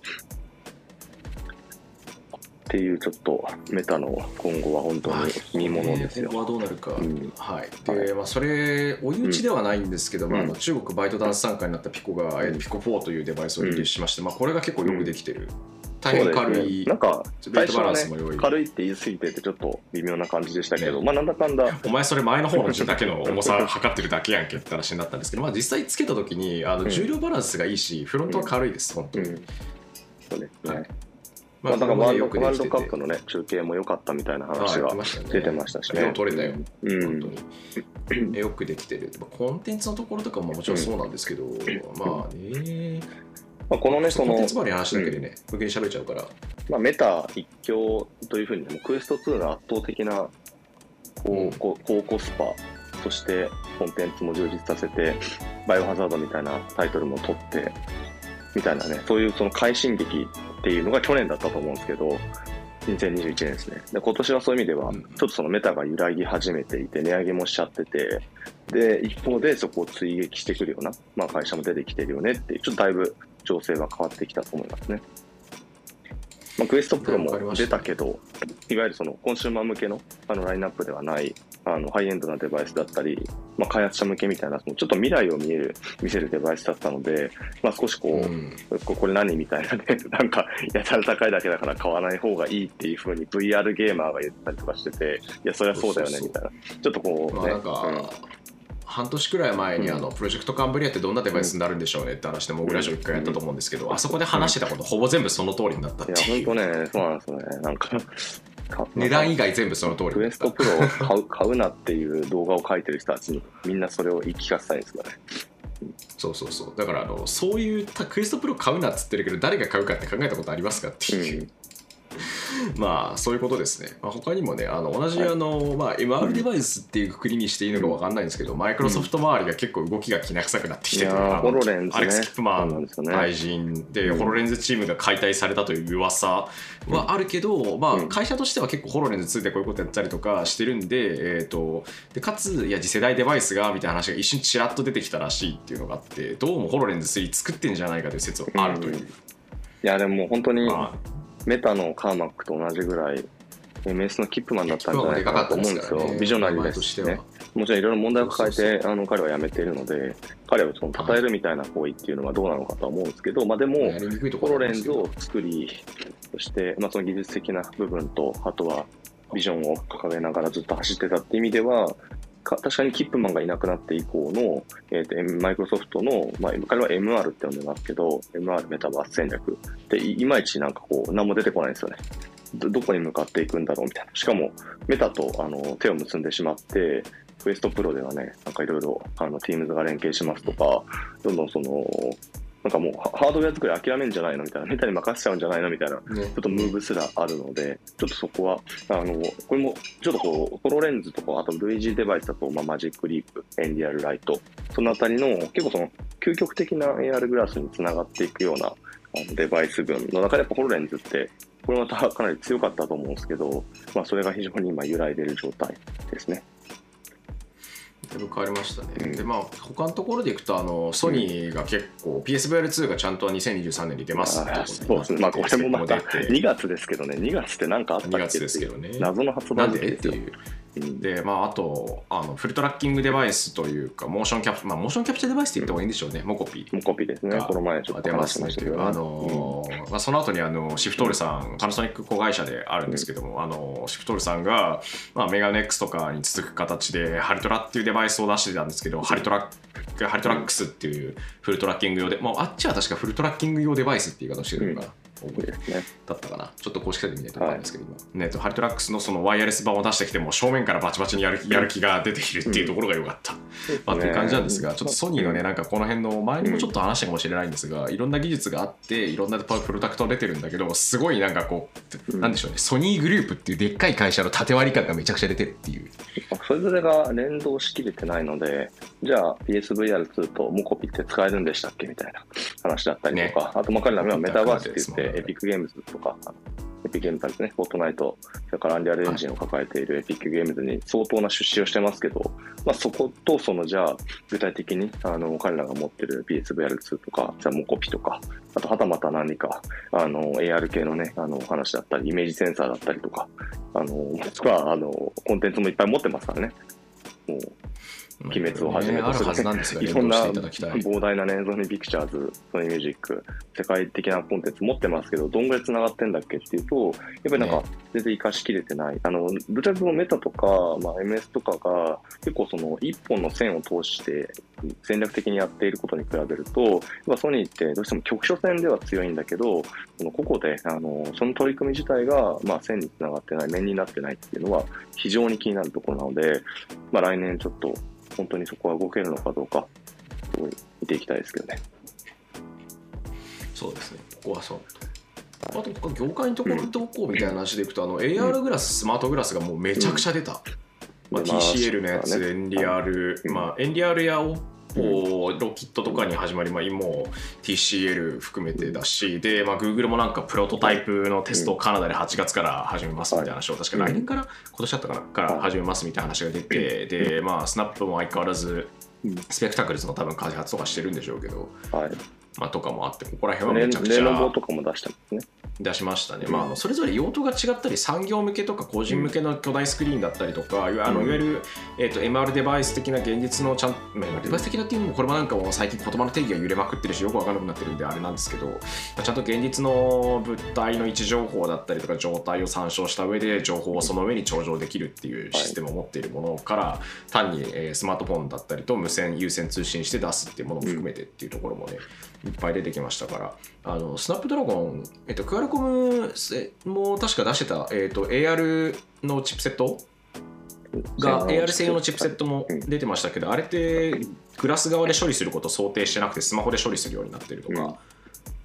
っていうちょっとメタの今後は本当に見ものですよ。 今後はどうなるか、で、まあ、それ追い打ちではないんですけど、中国バイトダンス参加になったピコが、ピコ4というデバイスをリリースしまして、まあ、これが結構よくできてる、大変軽い、 なんか最初はね軽いって言い過ぎててちょっと微妙な感じでしたけど、まあなんだかんだお前それ前の方のだけの重さ測ってるだけやんけって話になったんですけど、まあ実際つけた時に重量バランスがいいし、フロントは軽いです、本当に。 そうですね。まあ、だからワールドカップのね、中継も良かったみたいな話が出てましたしね。 よく取れたよ、本当に。よくできてる。コンテンツのところとかももちろんそうなんですけど、まあね。 まあ、このね、 コンテンツ周りの話だけでね、無限に喋っちゃうから。 まあ、メタ一強というふうに、クエスト2が圧倒的な高コスパ、そしてコンテンツも充実させて、バイオハザードみたいなタイトルも取って、みたいなね、そういうその快進撃っていうのが去年だったと思うんですけど、2021年ですね。で、今年はそういう意味では、ちょっとそのメタが揺らぎ始めていて、値上げもしちゃってて、で、一方でそこを追撃してくるような、まあ会社も出てきてるよねっていう、ちょっとだいぶ情勢が変わってきたと思いますね。まあ、クエストプロも出たけど、いわゆるそのコンシューマー向けのラインナップではない、ハイエンドなデバイスだったり、まあ、開発者向けみたいな、ちょっと未来を見せるデバイスだったので、まあ、少しこれ何みたいなね、なんか、やたら高いだけだから買わない方がいいっていう風に VR ゲーマーが言ったりとかしてて、いや、そりゃそうだよね、みたいな。ちょっとこう、ね。 なんか、半年くらい前にプロジェクトカンブリアってどんなデバイスになるんでしょうねって話でモグラジオ1回やったと思うんですけど、あそこで話してたことほぼ全部その通りになったっていう。 いや、本当ね、そうなんですよね。なんか値段以外全部その通りクエストプロを買うなっていう動画を書いてる人たちにみんなそれを言い聞かせたいんですかね。 そうだからそういうクエストプロ買うなっつってるけど誰が買うかって考えたことありますかっていう、 まあそういうことですね。まあ、他にもね同じまあ、MR デバイスっていうくくりにしていいのか分かんないんですけど、マイクロソフト周りが結構動きがきな臭くなってきてて、 ホロレンズね、 アレックス・キップマン大臣で、ホロレンズチームが解体されたという噂はあるけど、まあ、会社としては結構ホロレンズ2でこういうことやったりとかしてるんで、でかついや次世代デバイスがみたいな話が一瞬ちらっと出てきたらしいっていうのがあって、どうもホロレンズ3作ってんじゃないかという説はあるという。 いやでも本当にメタのカーマックと同じぐらい MS のキップマンだったんじゃないかなと思うんですよ。ビジョナリーですしね。もちろんいろいろ問題を抱えて彼は辞めているので、彼をその称えるみたいな行為っていうのはどうなのかとは思うんですけど、まあでもホロレンズを作り、そしてまあその技術的な部分と、あとはビジョンを掲げながらずっと走ってたっていう意味では、確かにキップマンがいなくなって以降の、マイクロソフトの、まあ、彼は MR って呼んでますけど、MR メタバース戦略っていまいちなんかこう何も出てこないんですよね。どこに向かっていくんだろうみたいな。しかもメタと手を結んでしまって、クエストプロではね、なんかいろいろTeams が連携しますとか、どんどんなんかもうハードウェア作り諦めんじゃないのみたいな、メタに任せちゃうんじゃないのみたいな、ちょっとムーブすらあるので、ちょっとそこは、これもちょっとこう、ホロレンズとか、あと VG デバイスだと、まあ、マジックリープ、エンリアルライト、そのあたりの結構その究極的な AR グラスにつながっていくようなデバイス群の中でやっぱホロレンズって、これまたかなり強かったと思うんですけど、まあ、それが非常に今揺らいでいる状態ですね。 だいぶ変わりましたね。でまあ他のところでいくとソニーが結構 PSVR2 がちゃんと2023年に出ますってそうですね。まあこれもまた2月ですけどね。2月って何かあったっけ？2月ですけどね。謎の発売日ですよ。 でまああとフルトラッキングデバイスというかモーションキャプチャーデバイスって言った方がいいんでしょうね。モコピですね。この前ちょっと話しましたけど、 まあその後にシフトールさん、パナソニック子会社であるんですけども、シフトールさんがまあメガネ X とかに続く形でハリトラっていうデバイスを出してたんですけど、ハリトラックスっていうフルトラッキング用で、まああっちは確かフルトラッキング用デバイスっていう言い方をしてるのかな。だったかな、ちょっと公式サイトで見ないと分かるんですけど、ハリトラックスのそのワイヤレス版を出してきても正面からバチバチにやる気が出ているっていうところが良かった、まあ、っていう感じなんですが、ちょっとソニーのねなんかこの辺の前にもちょっと話したかもしれないんですが、いろんな技術があっていろんなプロダクトが出てるんだけど、すごいなんかこうなんでしょうね、ソニーグループっていうでっかい会社の縦割り感がめちゃくちゃ出てるっていう。 それぞれが連動しきれてないので、じゃあ PSVR2 とモコピって使えるんでしたっけみたいな話だったりとか、あと彼らはメタバースって言ってエピックゲームズとか、エピックゲームズですね、フォートナイト、それからアンリアルエンジンを抱えているエピックゲームズに相当な出資をしてますけど、まあ、そことじゃあ具体的に彼らが持っている PSVR2 とか、じゃあモコピとか、あとはたまた何かAR 系のね話だったり、イメージセンサーだったりとか、もしくはコンテンツもいっぱい持ってますからね。もう鬼滅をはじめとする、いろんな膨大なね、ソニーピクチャーズ、ソニーミュージック、世界的なコンテンツ持ってますけど、どんぐらい繋がってんだっけっていうと、やっぱりなんか全然活かしきれてない。どちらかというとメタとか、まあ、MS とかが結構その一本の線を通して戦略的にやっていることに比べると、やっぱソニーってどうしても局所線では強いんだけど、個々でその取り組み自体が、まあ、線に繋がってない、面になってないっていうのは非常に気になるところなので、まあ、来年ちょっと本当にそこは動けるのかどうか見ていきたいですけどね。 そうですね、ここはそう。あと業界のところどこみたいな話でいくと、AR グラス、スマートグラスがもうめちゃくちゃ出た。まあ、TCL のやつ、エンリアル、まあ、エンリアルやオッポ、ロキットとかに始まり、まあ、もう TCL 含めてだし、で、まあ、Google もなんかプロトタイプのテストをカナダで8月から始めますみたいな話を、確か来年から今年だったから始めますみたいな話が出て、で、まあ、スナップも相変わらずスペクタクルズの多分開発とかしてるんでしょうけど、まあ、とかもあって、ここら辺はめちゃくちゃレノボとかも出してますね。 出しましたね。まあ、それぞれ用途が違ったり、産業向けとか個人向けの巨大スクリーンだったりとか、いわゆる、MR デバイス的な現実のMR デバイス的なっていうのも、これもなんかもう最近言葉の定義が揺れまくってるし、よく分からなくなってるんであれなんですけど、ちゃんと現実の物体の位置情報だったりとか状態を参照した上で情報をその上に頂上できるっていうシステムを持っているものから、単にスマートフォンだったりと無線有線通信して出すっていうものも含めてっていうところもね、いっぱい出てきましたから、スナップドラゴン、クアルコムも確か出してた、AR のチップセットが AR 専用のチップセットも出てましたけど、あれってグラス側で処理することを想定してなくてスマホで処理するようになってるとか、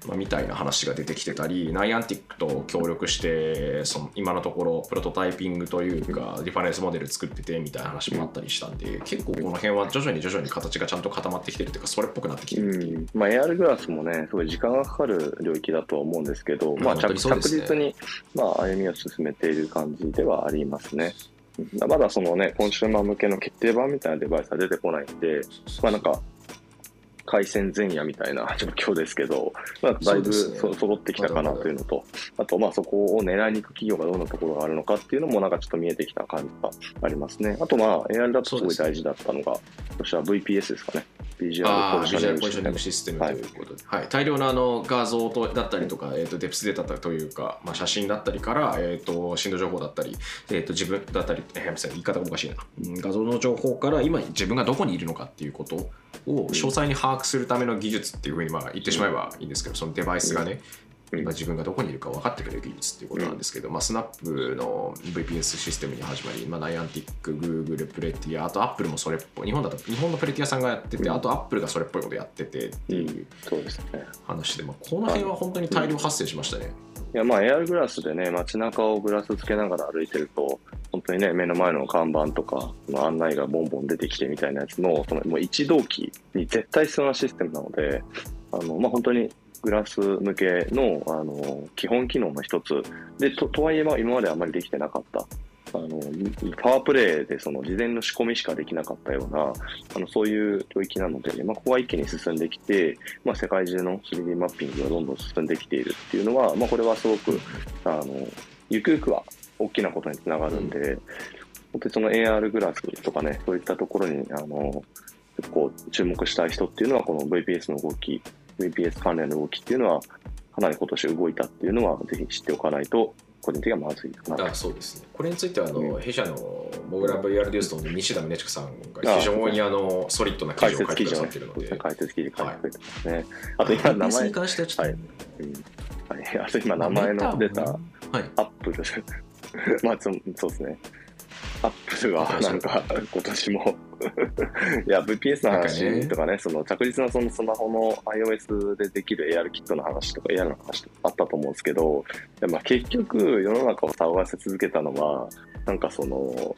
みたいな話が出てきてたり、ナイアンティックと協力して今のところプロトタイピングというかリファレンスモデル作っててみたいな話もあったりしたんで、結構この辺は徐々に形がちゃんと固まってきてるというか、それっぽくなってきてるっていう。 AR グラスもねすごい時間がかかる領域だとは思うんですけど、着実に歩みを進めている感じではありますね。まだそのねコンシューマー向けの決定版みたいなデバイスは出てこないんで、なんか回線前夜みたいな状況ですけど、だいぶ揃ってきたかなというのと、あとそこを狙いに行く企業がどんなところがあるのかっていうのもなんかちょっと見えてきた感じがありますね。あとAR だとすごい大事だったのが、私は VPS ですかね。ビジュアルポジショニングシステムということで、大量の画像だったりとか、デプスデータというか、写真だったりから、震度情報だったり、自分だったり、言い方がおかしいな、画像の情報から今自分がどこにいるのかっていうことを詳細に把握するための技術っていうふうに言ってしまえばいいんですけど、そのデバイスがね、今自分がどこにいるか分かってくれる技術っていうことなんですけど、スナップの VPS システムに始まり、ナイアンティック、Google、プレティア、あと Apple もそれっぽい、日本のプレティアさんがやってて、あと Apple がそれっぽいことやっててっていう話で、この辺は本当に大量発生しましたね。 いやAR グラスでね、街中をグラスつけながら歩いてると、本当にね、目の前の看板とかの案内がボンボン出てきてみたいなやつの、もう一同期に絶対必要なシステムなので、本当にグラス向けの、基本機能の一つで、とはいえ今まであまりできてなかった。パワープレイでその事前の仕込みしかできなかったようなそういう領域なので、ここは一気に進んできて、世界中の 3D マッピングがどんどん進んできているっていうのは、これはすごくゆくゆくは大きなことにつながるんで、本当にその AR グラスとかね、そういったところにこう注目したい人っていうのは、この VPS の動き、VPS 関連の動きっていうのはかなり今年動いたっていうのはぜひ知っておかないと個人的にはまずいかな。 そうですね。これについては弊社のモグラ VR デュースの西田宗近さんが非常にソリッドな記事を書いてくださっているので、 解説記事書いてくれてますね。あと今名前に関してはちょっと、あと今名前の出たアップルそうですね。アップルはなんか今年もいや VPS の話とかね、その着実なそのスマホの iOS でできる AR キットの話とか AR の話とかあったと思うんですけど、結局世の中を騒がせ続けたのはなんかその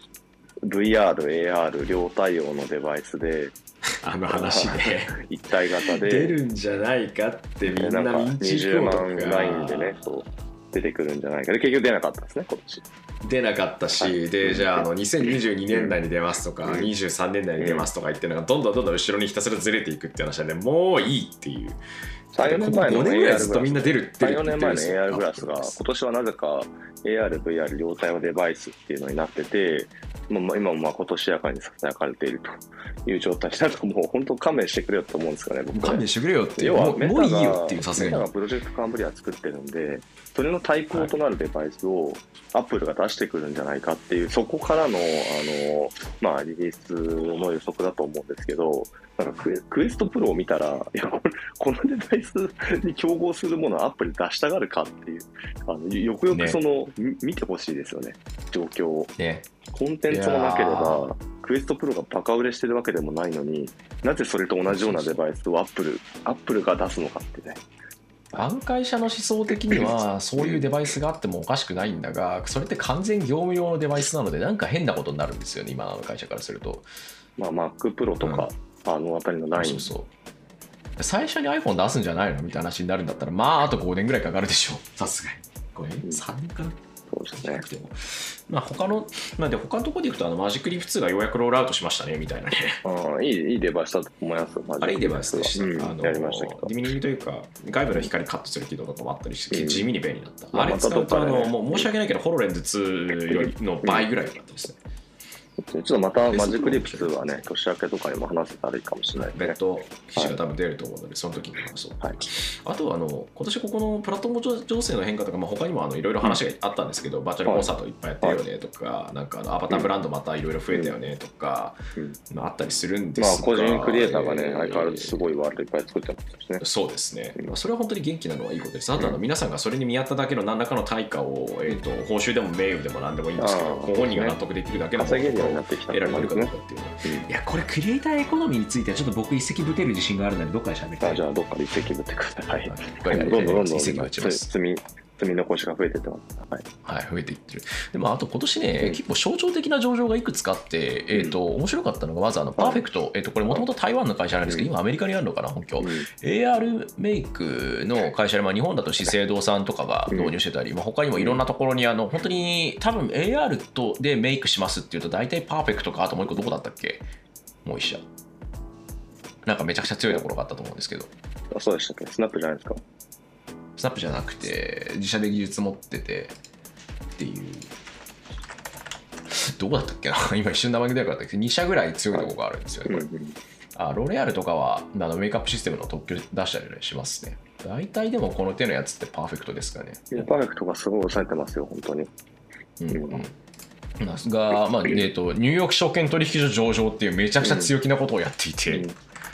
VR、AR 両対応のデバイスで話で一体型で出るんじゃないかってみんな 20万ラインでねそう出てくるんじゃないかで結局出なかったんですね今年。 出なかったし、でじゃあ2022年代に出ますとか、23年代に出ますとか言ってるのがどんどん後ろにひたすらずれていくって話なんで、もういいっていう。 3、4年前の AR グラスとみんな出るって 3、4年前の AR グラスが今年はなぜか AR、VR 両対応デバイスっていうのになってて、今も今年やかにささやかれているという状態で、なんかもう本当勘弁してくれよと思うんですかね、僕は。 勘弁してくれよっていう、 要はもういいよっていう、さすがに。 メタがプロジェクトカンブリア作ってるんで、それの対抗となるデバイスをアップルが出してくるんじゃないかっていう、そこからのリリースの予測だと思うんですけど、なんかクエストプロを見たら、いやこのデバイスに競合するものをアップル出したがるかっていう、よくよく見てほしいですよね、状況を。コンテンツもなければ、クエストプロがバカ売れしてるわけでもないのに、なぜそれと同じようなデバイスをアップルが出すのかってね。 案会社の思想的にはそういうデバイスがあってもおかしくないんだが、それって完全業務用のデバイスなのでなんか変なことになるんですよね、今の会社からすると。 Mac Pro とか、あたりのライン、 最初に iPhone 出すんじゃないのみたいな話になるんだったら、あと5年ぐらいかかるでしょう、さすがに。5年 ?3 年かな。 そうですね。 他のところでいくとマジックリーフ2がようやくロールアウトしましたねみたいなね。 いいデバイスだと思います。 あれいいデバイスでした。 やりましたけど。 ディミニングというか外部の光カットする機能とかもあったりして、地味に便利だった。あれ使うともう申し訳ないけどホロレンズ2よりの倍ぐらいだったですね。 ちょっとまたマジックリープ2はね、年明けとかにも話せたらいいかもしれないですね。 別途記事が多分出ると思うので、その時に話そう。あとは今年ここのプラットフォーム情勢の変化とか、他にもいろいろ話があったんですけど、バーチャルコンサートいっぱいやってるよねとか、なんかアバターブランドまたいろいろ増えたよねとか、あったりするんですが、 個人クリエイターがね、相変わらずすごいワールドいっぱい作ってますしね。 そうですね。それは本当に元気なのはいいことです。あと皆さんがそれに見合っただけの何らかの対価を、報酬でも名誉でも何でもいいんですけど、ご本人が納得できるだけのものとを得られてるかどうかっていうね。いやこれクリエイターエコノミーについてはちょっと僕一石ぶてる自信があるのでどっかで喋りたい。 じゃあどっかで一石ぶってください。 はい、 どんどん一石ぶちます。 積み残しが増えていってます。 はい、増えていってる。でもあと今年ね、結構象徴的な上場がいくつかあって、面白かったのがまずパーフェクト、これもともと台湾の会社なんですけど、今アメリカにあるのかな本拠、AR メイクの会社で、日本だと資生堂さんとかが導入してたり、他にもいろんなところに本当に多分 AR でメイクしますっていうと大体パーフェクトか、あともう一個どこだったっけ、もう一社なんかめちゃくちゃ強いところがあったと思うんですけど。 そうでしたっけ、スナップじゃないですか。 スナップじゃなくて自社で技術持っててっていう、どこだったっけな今一瞬名前が出なかったけど2社ぐらい強いところがあるんですよね、ロレアルとかはメイクアップシステムの特許出したりしますね。大体でもこの手のやつってパーフェクトですかね。 パーフェクトがすごい抑えてますよ本当に。 が、ニューヨーク証券取引所上場っていうめちゃくちゃ強気なことをやっていて、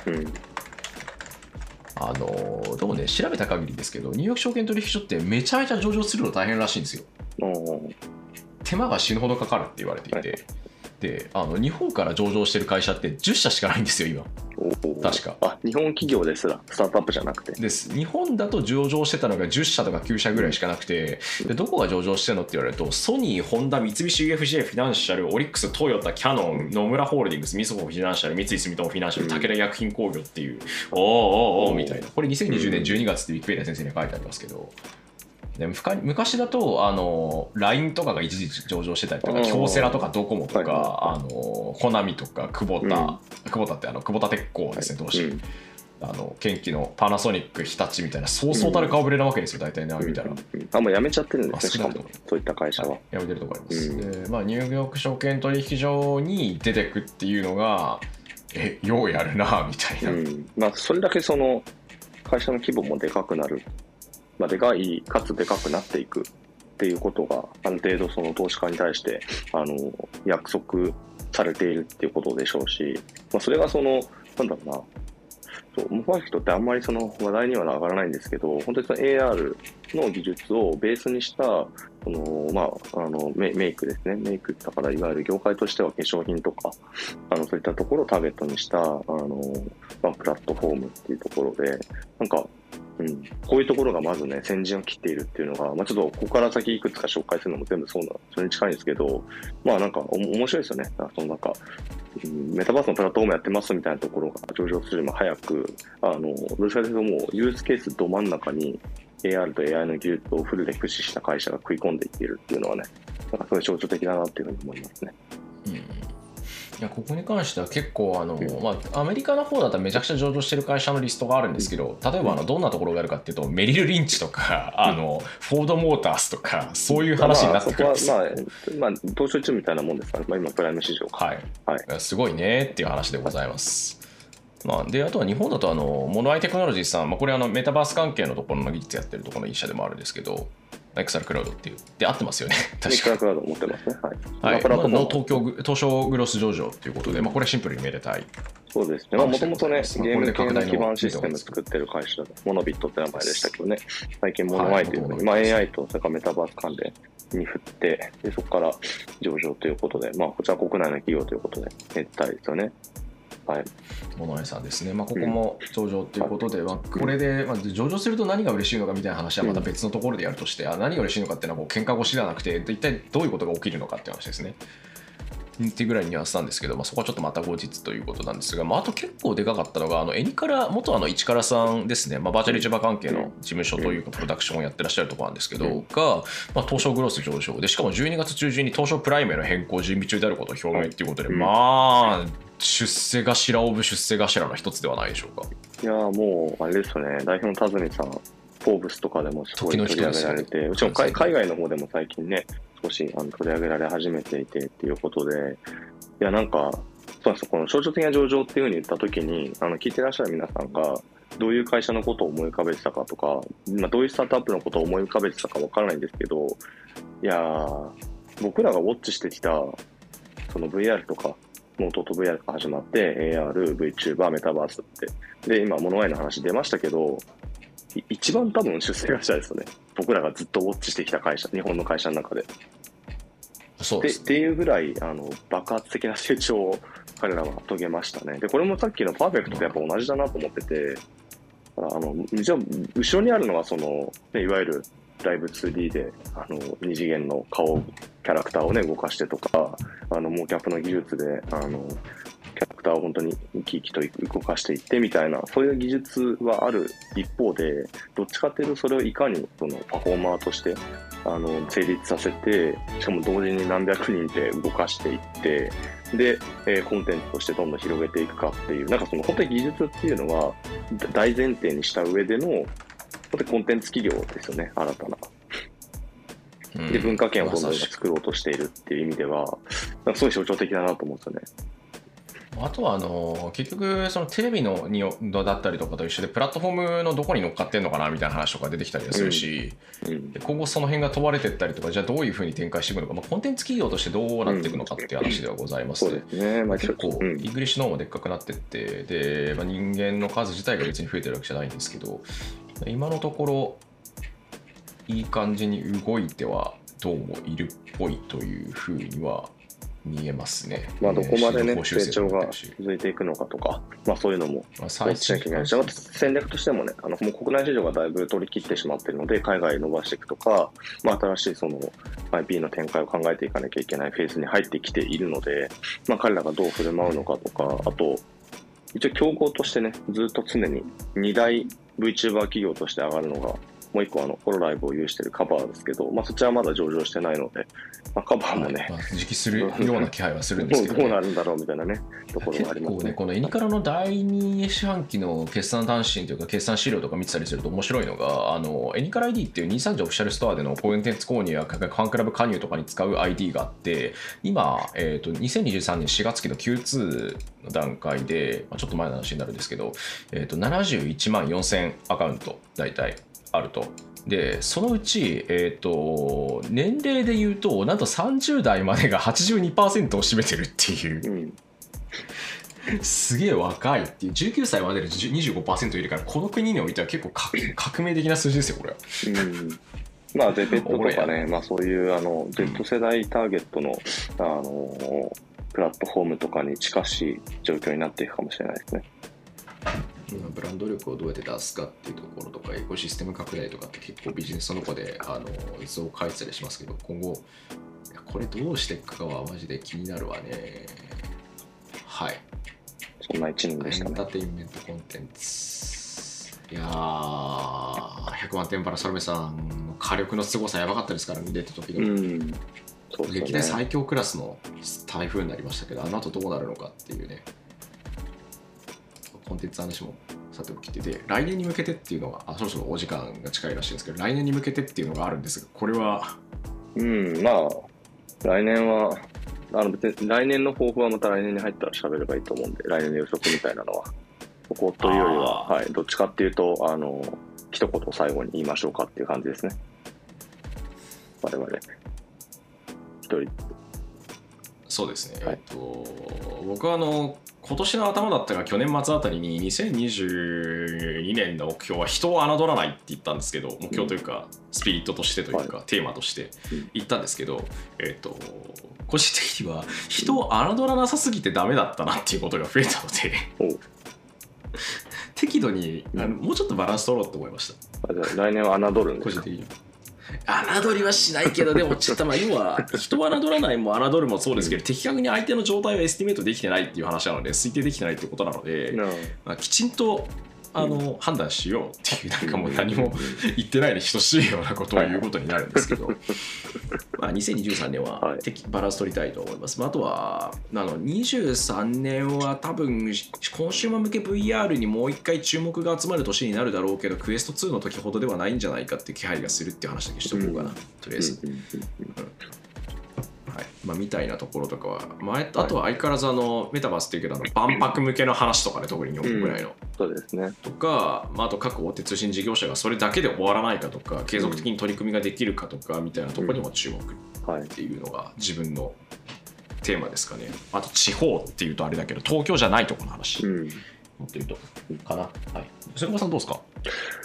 どうもね、調べた限りですけど、ニューヨーク証券取引所ってめちゃめちゃ上場するの大変らしいんですよ。手間が死ぬほどかかるって言われていて、で日本から上場してる会社って10社しかないんですよ今。確か日本企業ですら、スタートアップじゃなくてです。日本だと上場してたのが10社とか9社ぐらいしかなくて、でどこが上場してるのって言われると、ソニー、ホンダ、三菱 UFJ フィナンシャル、オリックス、トヨタ、キヤノン、野村ホールディングス、みずほフィナンシャル、三井住友フィナンシャル、武田薬品工業っていう、おーみたいな。これ2020年12月ってウィキペディア先生に書いてありますけど、で昔だとLINE とかが一時上場してたりとか、京セラとかドコモとか、コナミとか久保田って久保田鉄工ですね、同士、建機のパナソニック、日立みたいなそうそうたる顔ぶれなわけですよ大体ね、見たら。 もうやめちゃってるんですね、しかもそういった会社はやめてるところあります。でニューヨーク証券取引所に出てくっていうのがようやるなみたいな。それだけその会社の規模もでかくなる、でかいかつでかくなっていくっていうことがある程度その投資家に対して約束されているっていうことでしょうし、それがそのなんだろうな、モファフェクトってあんまりその話題には上がらないんですけど、本当にその AR の技術をベースにしたその、メイクですね。メイクだからいわゆる業界としては化粧品とかそういったところをターゲットにしたプラットフォームっていうところでこういうところがまずね先陣を切っているっていうのが、ちょっとここから先いくつか紹介するのも全部それに近いんですけど、なんか面白いですよね。そのなんかメタバースのプラットフォームやってますみたいなところが上場するよりも早く、どちらかというともうユースケースど真ん中に AR と AI の技術をフルで駆使した会社が食い込んでいっているっていうのはね、なんかすごい象徴的だなっていうふうに思いますね。 いやここに関しては結構アメリカの方だったらめちゃくちゃ上場してる会社のリストがあるんですけど、例えばどんなところがあるかっていうと、メリル・リンチとかフォード・モータースとかそういう話になってくるんですよ。 東証一部みたいなもんですから、今プライム市場か、 すごいねっていう話でございます。であとは日本だとモノアイテクノロジーさん、これメタバース関係のところの技術やってるところの一社でもあるんですけど、エクサルクラウドっていうで合ってますよね。確かエクサルクラウド持ってますね。 の東証グロス上場ということで、これシンプルにめでたい。 そうですね。もともとね、ゲーム系の基盤システム作ってる会社だと、モノビットって名前でしたけどね、最近モノアイというふうに、AI とそれからメタバース関連に振って、でそこから上場ということで、こちら国内の企業ということで、めでたいですよね。 モノアイさんですね、ここも上場ということで、これで、上場すると何が嬉しいのかみたいな話はまた別のところでやるとして、何が嬉しいのかっていうのは喧嘩腰ではなくて、一体どういうことが起きるのかっていう話ですね。っていうぐらいにニュアンスなんですけど、そこはちょっとまた後日ということなんですが、あと結構でかかったのがエニカラ元市カラさんですね、バーチャル YouTuber 関係の事務所というかプロダクションをやってらっしゃるところなんですけど、が、東証グロス上場で、しかも12月中旬に東証プライムへの変更準備中であることを表明ということで、出世頭オブ出世頭の一つではないでしょうか。 いやもうあれですよね、代表の田住さん、フォーブスとかでもすごい取り上げられて、もちろん海外の方でも最近ね、少し取り上げられ始めていてっていうことで、いやなんかそうなんですよ、この象徴的な上場っていうふうに言ったときに聞いてらっしゃる皆さんがどういう会社のことを思い浮かべてたかとか、どういうスタートアップのことを思い浮かべてたかわからないんですけど、いや僕らがウォッチしてきたその VR とかノートと VR が始まって AR、VTuber、メタバースってで今モノアイの話出ましたけど、一番多分出世会社ですよね。僕らがずっとウォッチしてきた会社、日本の会社の中で。 そうですね。 っていうぐらい爆発的な成長を彼らは遂げましたね。で、これもさっきのパーフェクトとやっぱ同じだなと思ってて、じゃあ後ろにあるのはね、いわゆるライブ 2D で二次元の顔キャラクターをね動かしてとか、モーキャップの技術でキャラクターを本当に生き生きと動かしていってみたいな、そういう技術はある一方で、どっちかというとそれをいかにパフォーマーとして成立させて、しかも同時に何百人で動かしていって、で、コンテンツとしてどんどん広げていくかっていう、なんか本当に技術っていうのは大前提にした上での本当にコンテンツ企業ですよね、新たな。で、文化圏をどんどん作ろうとしているっていう意味では、なんかすごい象徴的だなと思うんですよね。 あとは結局そのテレビのだったりとかと一緒でプラットフォームのどこに乗っかってんのかなみたいな話とか出てきたりするし、今後その辺が問われていったりとか、じゃあどういうふうに展開していくのか、コンテンツ企業としてどうなっていくのかっていう話ではございますね。 そうですね。 結構イングリッシュの方もでっかくなっていって、で、人間の数自体が別に増えてるわけじゃないんですけど、今のところいい感じに動いてはどうもいるっぽいというふうには見えますね。 どこまでね、成長が続いていくのかとか、そういうのもウォッチしなきゃいけないし、戦略としてもね、もう国内市場がだいぶ取り切ってしまっているので、海外伸ばしていくとか、新しいIP の展開を考えていかなきゃいけないフェーズに入ってきているので、彼らがどう振る舞うのかとか、あと、一応競合としてね、ずっと常に2大 VTuber 企業として上がるのが、もう一個ホロライブを有しているカバーですけど、そっちはまだ上場してないので、カバーもね、 時期するような気配はするんですけど、 どうなるんだろうみたいなね、ところがありますね。 結構ね、このエニカラの第2四半期の決算単身というか決算資料とか見てたりすると面白いのが、エニカラ ID っていう230オフィシャルストアでのコンテンツ購入やファンクラブ加入とかに使う ID があって、今、2023年4月期の Q2 の段階で、ちょっと前の話になるんですけど、71万4000アカウント大体あると。でそのうち、年齢で言うとなんと30代までが 82% を占めてるっていう、すげえ若いっていう、19歳までで 25% いるから、この国においては結構革命的な数字ですよこれは。 ゼペットとかね、そういうZ 世代ターゲットの、プラットフォームとかに近しい状況になっていくかもしれないですね。 ブランド力をどうやって出すかっていうところとか、エコシステム拡大とかって結構ビジネスその子で図を書いてたりしますけど、今後これどうしていくかはマジで気になるわね。はい、 そんな1年でしたね。 エンターテインメントコンテンツ、いやー100万点パラサロメさんの火力の凄さやばかったですからね、出た時の、そうですね、歴代最強クラスの台風になりましたけど、あの後どうなるのかっていうね、コンテンツ話もさておきて、来年に向けてっていうのが、そろそろお時間が近いらしいんですけど、来年に向けてっていうのがあるんですが、これは来年は別に来年の抱負はまた来年に入ったら喋ればいいと思うんで、来年の予測みたいなのはここというよりは、どっちかっていうと一言最後に言いましょうかっていう感じですね。我々一人。 そうですね、僕は今年の頭だったか去年末あたりに2022年の目標は人を侮らないって言ったんですけど、目標というかスピリットとしてというか、テーマとして言ったんですけど、個人的には人を侮らなさすぎてダメだったなっていうことが増えたので適度にもうちょっとバランス取ろうと思いました。 じゃあ来年は侮るんですか？ 個人的に侮りはしないけど、でもちょっと要は人を侮らないも侮るもそうですけど、的確に相手の状態をエスティメートできてないっていう話なので、推定できてないっていうことなので、きちんと判断しようっていう、なんかもう何も言ってないに等しいようなことを言うことになるんですけど、2023年はバランス取りたいと思います。あとは23年は多分コンシューマー向け VR にもう一回注目が集まる年になるだろうけど、クエスト2の時ほどではないんじゃないかっていう気配がするっていう話だけしとこうかな、とりあえず。みたいなところとかは、あとは相変わらずメタバースっていうけど万博向けの話とかね、特に日本国内の、 そうですね、 とか、あと各大手通信事業者がそれだけで終わらないかとか、継続的に取り組みができるかとかみたいなところにも注目っていうのが自分のテーマですかね。あと地方っていうとあれだけど、東京じゃないところの話、持ってるとかな。はい、瀬古さんどうですか？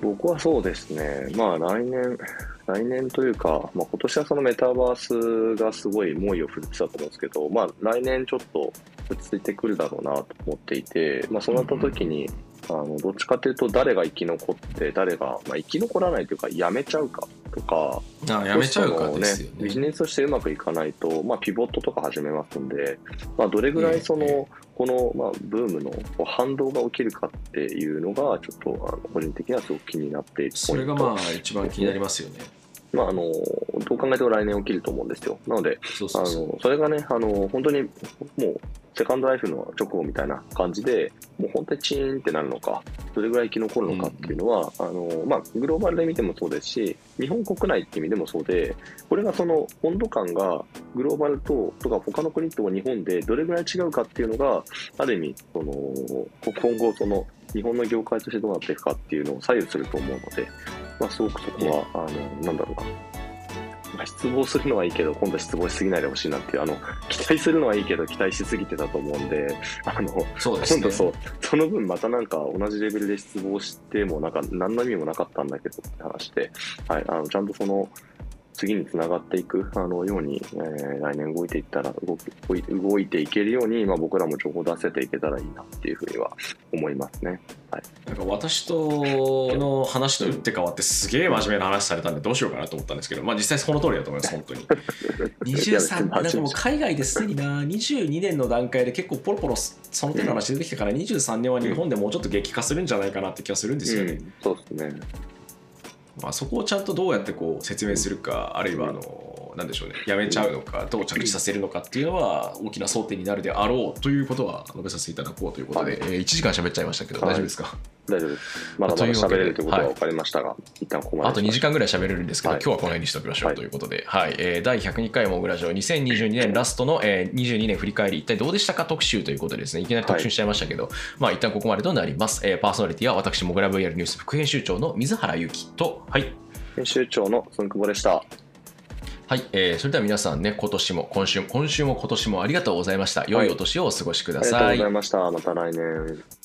僕はそうですね、まあ来年というか、まあ、今年はそのメタバースがすごい猛威を振るってたと思うんですけど、まあ、来年ちょっと落ち着いてくるだろうなと思っていて、まあ、そうなった時に、どっちかというと誰が生き残って誰が、まあ、生き残らないというかやめちゃうかとか、 やめちゃうかですよね。 ビジネスとしてうまくいかないと、まあ、ピボットとか始めますんで、まあ、どれぐらいこの、まあ、ブームの反動が起きるかっていうのがちょっと個人的にはすごく気になっているポイント。 それがまあ一番気になりますよね。 まあ、どう考えても来年起きると思うんですよ。なので、それがね、本当にもう、セカンドライフの直後みたいな感じで、もう本当にチーンってなるのか、どれぐらい生き残るのかっていうのは、まあ、グローバルで見てもそうですし、日本国内っていう意味でもそうで、これがその温度感がグローバルとか他の国と日本でどれぐらい違うかっていうのが、ある意味、今後日本の業界としてどうなっていくかっていうのを左右すると思うので、まあ、すごくそこは、なんだろうな。まあ、失望するのはいいけど、今度は失望しすぎないでほしいなっていう、期待するのはいいけど、期待しすぎてたと思うんで、 そうですね、 今度その分またなんか同じレベルで失望しても、なんか何の意味もなかったんだけどって話で、はい、ちゃんと次につながっていくように、来年動いていったら動いていけるように、まあ、僕らも情報を出せていけたらいいなっていうふうには思いますね。はい、 なんか私との話と打って変わってすげえ真面目な話されたんでどうしようかなと思ったんですけど、まあ、実際その通りだと思います本当に。23なんかもう海外ですでにな22年の段階で結構ポロポロその手の話出てきたから、23年は日本でもうちょっと激化するんじゃないかなって気がするんですよね。 そうですね。 まあ、そこをちゃんとどうやってこう説明するか、あるいはなんでしょうね、やめちゃうのかどう着地させるのかっていうのは大きな争点になるであろうということは述べさせていただこうということで、1時間喋っちゃいましたけど、大丈夫ですか？ 大丈夫です。まだまだ喋れるということは分かりましたが、一旦ここまで。 あと2時間ぐらい喋れるんですけど、今日はこの辺にしておきましょうということで、第102回モグラジオ2022年ラストの、22年振り返り、一体どうでしたか特集ということでですね、いきなり特集しちゃいましたけど、まあ一旦ここまでとなります。パーソナリティは私、モグラ VR ニュース副編集長の水原ゆきと、 編集長のすんくぼでした。 はい、それでは皆さんね、今週も今年もありがとうございました。良いお年をお過ごしください。 ありがとうございました。また来年。